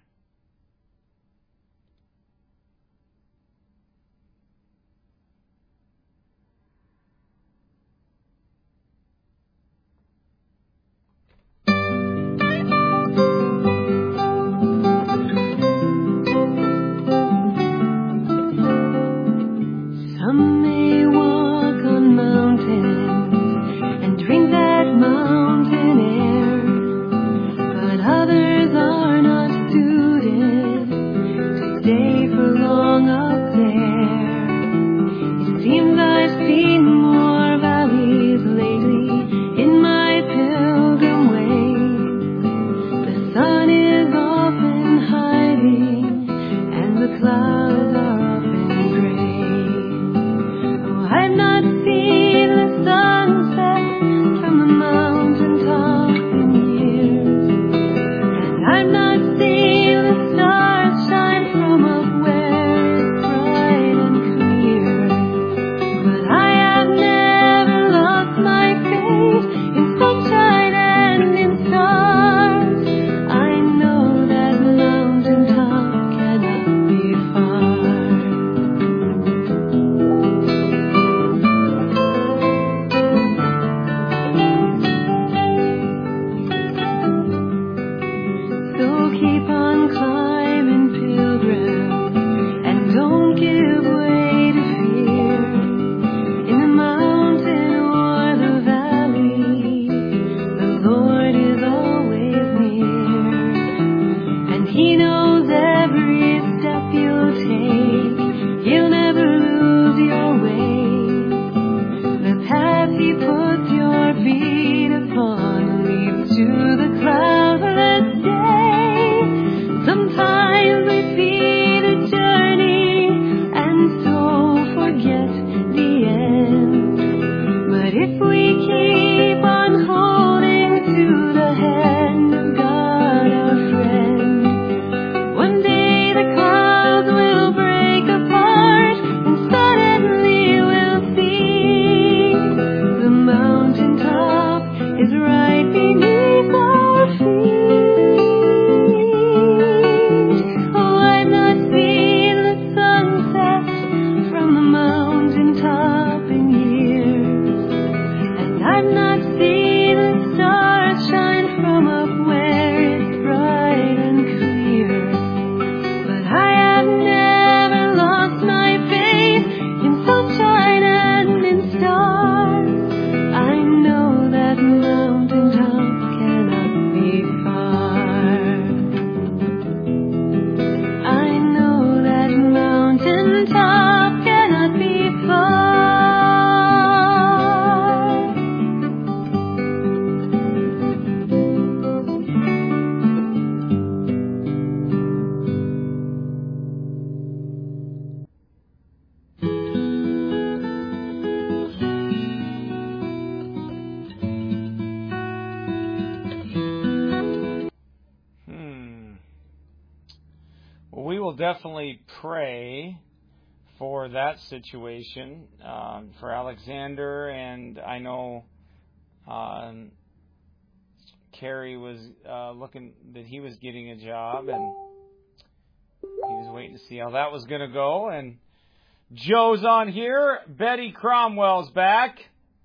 Well, we will definitely pray for that situation, um, for Alexander, and I know um, Kerry was uh, looking that he was getting a job, and he was waiting to see how that was going to go. And Joe's on here. Betty Cromwell's back.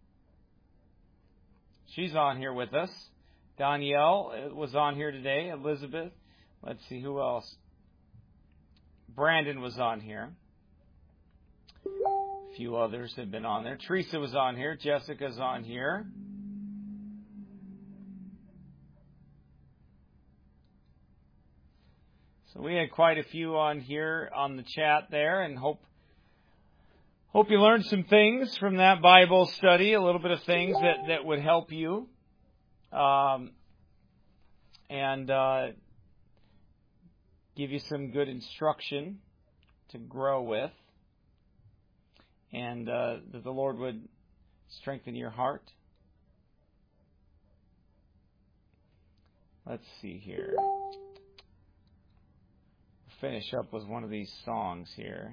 She's on here with us. Danielle was on here today. Elizabeth. Let's see who else. Brandon was on here. A few others have been on there. Teresa was on here. Jessica's on here. So we had quite a few on here on the chat there, and hope hope you learned some things from that Bible study, a little bit of things that, that would help you. Um, and uh, give you some good instruction to grow with, and uh, that the Lord would strengthen your heart. Let's see here. Finish up with one of these songs here.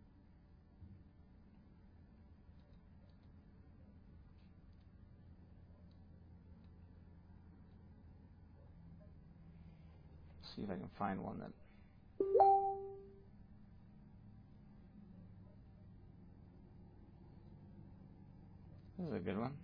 See if I can find one that. This is a good one.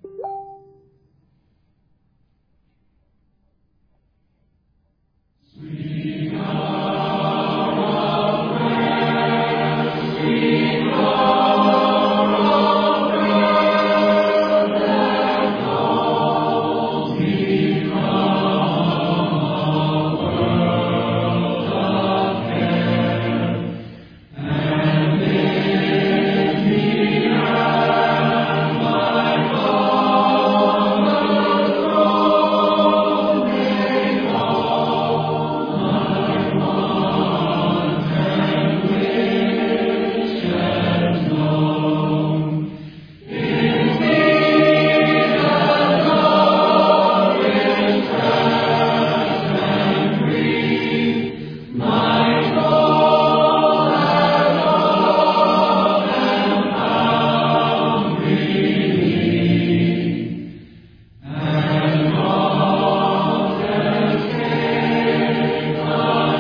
Sweet hour of rest, sweet hour of rest, let all become a world of care, and in the end my Father's throne may all my wants and wishes known. Is He that glorious rest and free, my soul has loved and found relief, and longs to escape the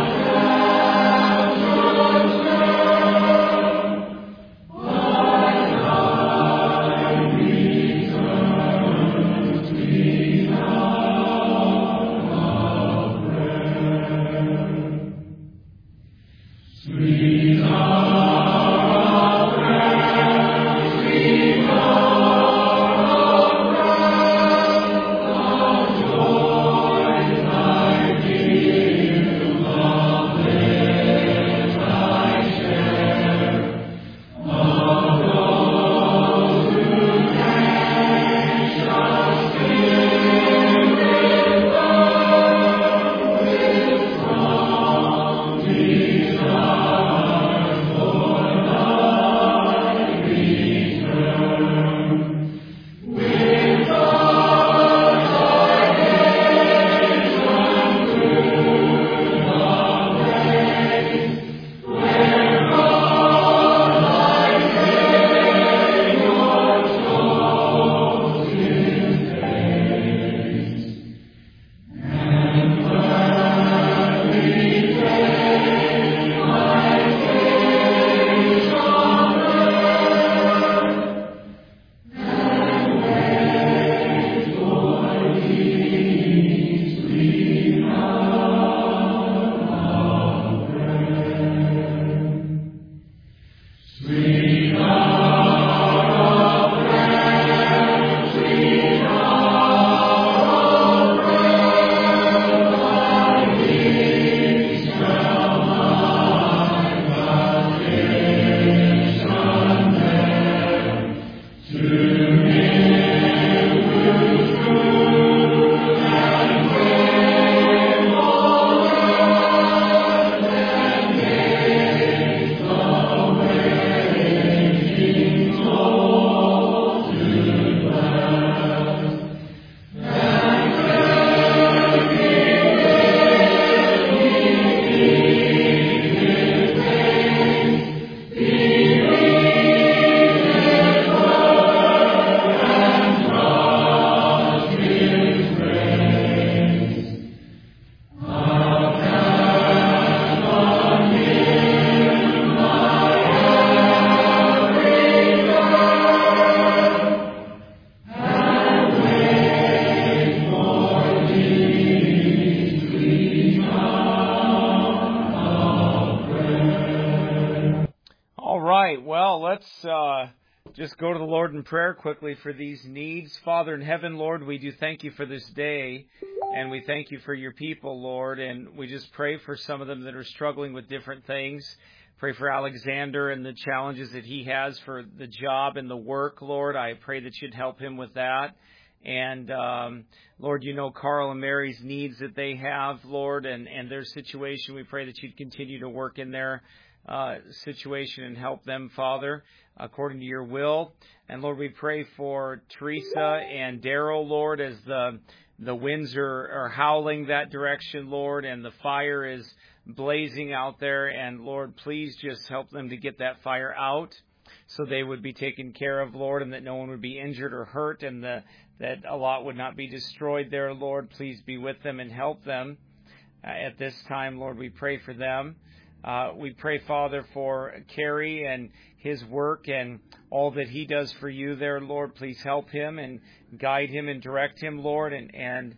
treacherous snare, but I return, sweet hour of rest. Sweet hour of rest, sweet hour of rest, the joys I feel, the bliss I share, of those whose anxious spirit burns with strong desires for right. Well, let's uh, just go to the Lord in prayer quickly for these needs. Father in heaven, Lord, we do thank you for this day, and we thank you for your people, Lord, and we just pray for some of them that are struggling with different things. Pray for Alexander and the challenges that he has for the job and the work, Lord. I pray that you'd help him with that. And, um, Lord, you know Carl and Mary's needs that they have, Lord, and, and their situation. We pray that you'd continue to work in their uh, situation and help them, Father, according to your will. And, Lord, we pray for Teresa and Daryl, Lord, as the the winds are, are howling that direction, Lord, and the fire is blazing out there. And, Lord, please just help them to get that fire out so they would be taken care of, Lord, and that no one would be injured or hurt, and the that a lot would not be destroyed there, Lord. Please be with them and help them uh, at this time, Lord. We pray for them. Uh, we pray, Father, for Kerry and his work and all that he does for you there, Lord. Please help him and guide him and direct him, Lord, and and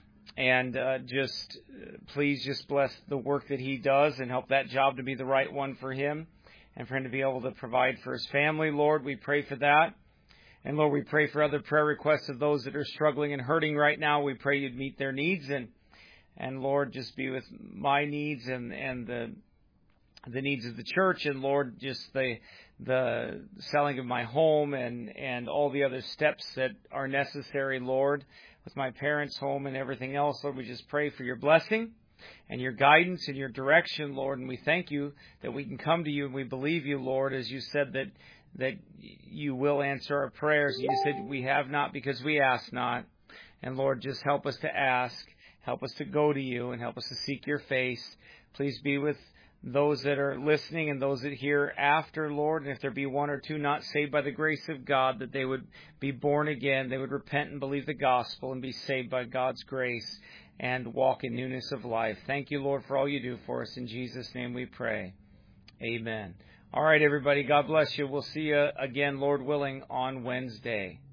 and uh, just uh, please just bless the work that he does and help that job to be the right one for him and for him to be able to provide for his family, Lord. We pray for that. And, Lord, we pray for other prayer requests of those that are struggling and hurting right now. We pray you'd meet their needs. And, and Lord, just be with my needs and, and the the needs of the church. And, Lord, just the the selling of my home and, and all the other steps that are necessary, Lord, with my parents' home and everything else. Lord, we just pray for your blessing and your guidance and your direction, Lord. And we thank you that we can come to you and we believe you, Lord, as you said that that you will answer our prayers. You said we have not because we ask not. And, Lord, just help us to ask, help us to go to you, and help us to seek your face. Please be with those that are listening and those that hear after, Lord. And if there be one or two not saved by the grace of God, that they would be born again, they would repent and believe the gospel and be saved by God's grace and walk in newness of life. Thank you, Lord, for all you do for us. In Jesus' name we pray. Amen. All right, everybody. God bless you. We'll see you again, Lord willing, on Wednesday.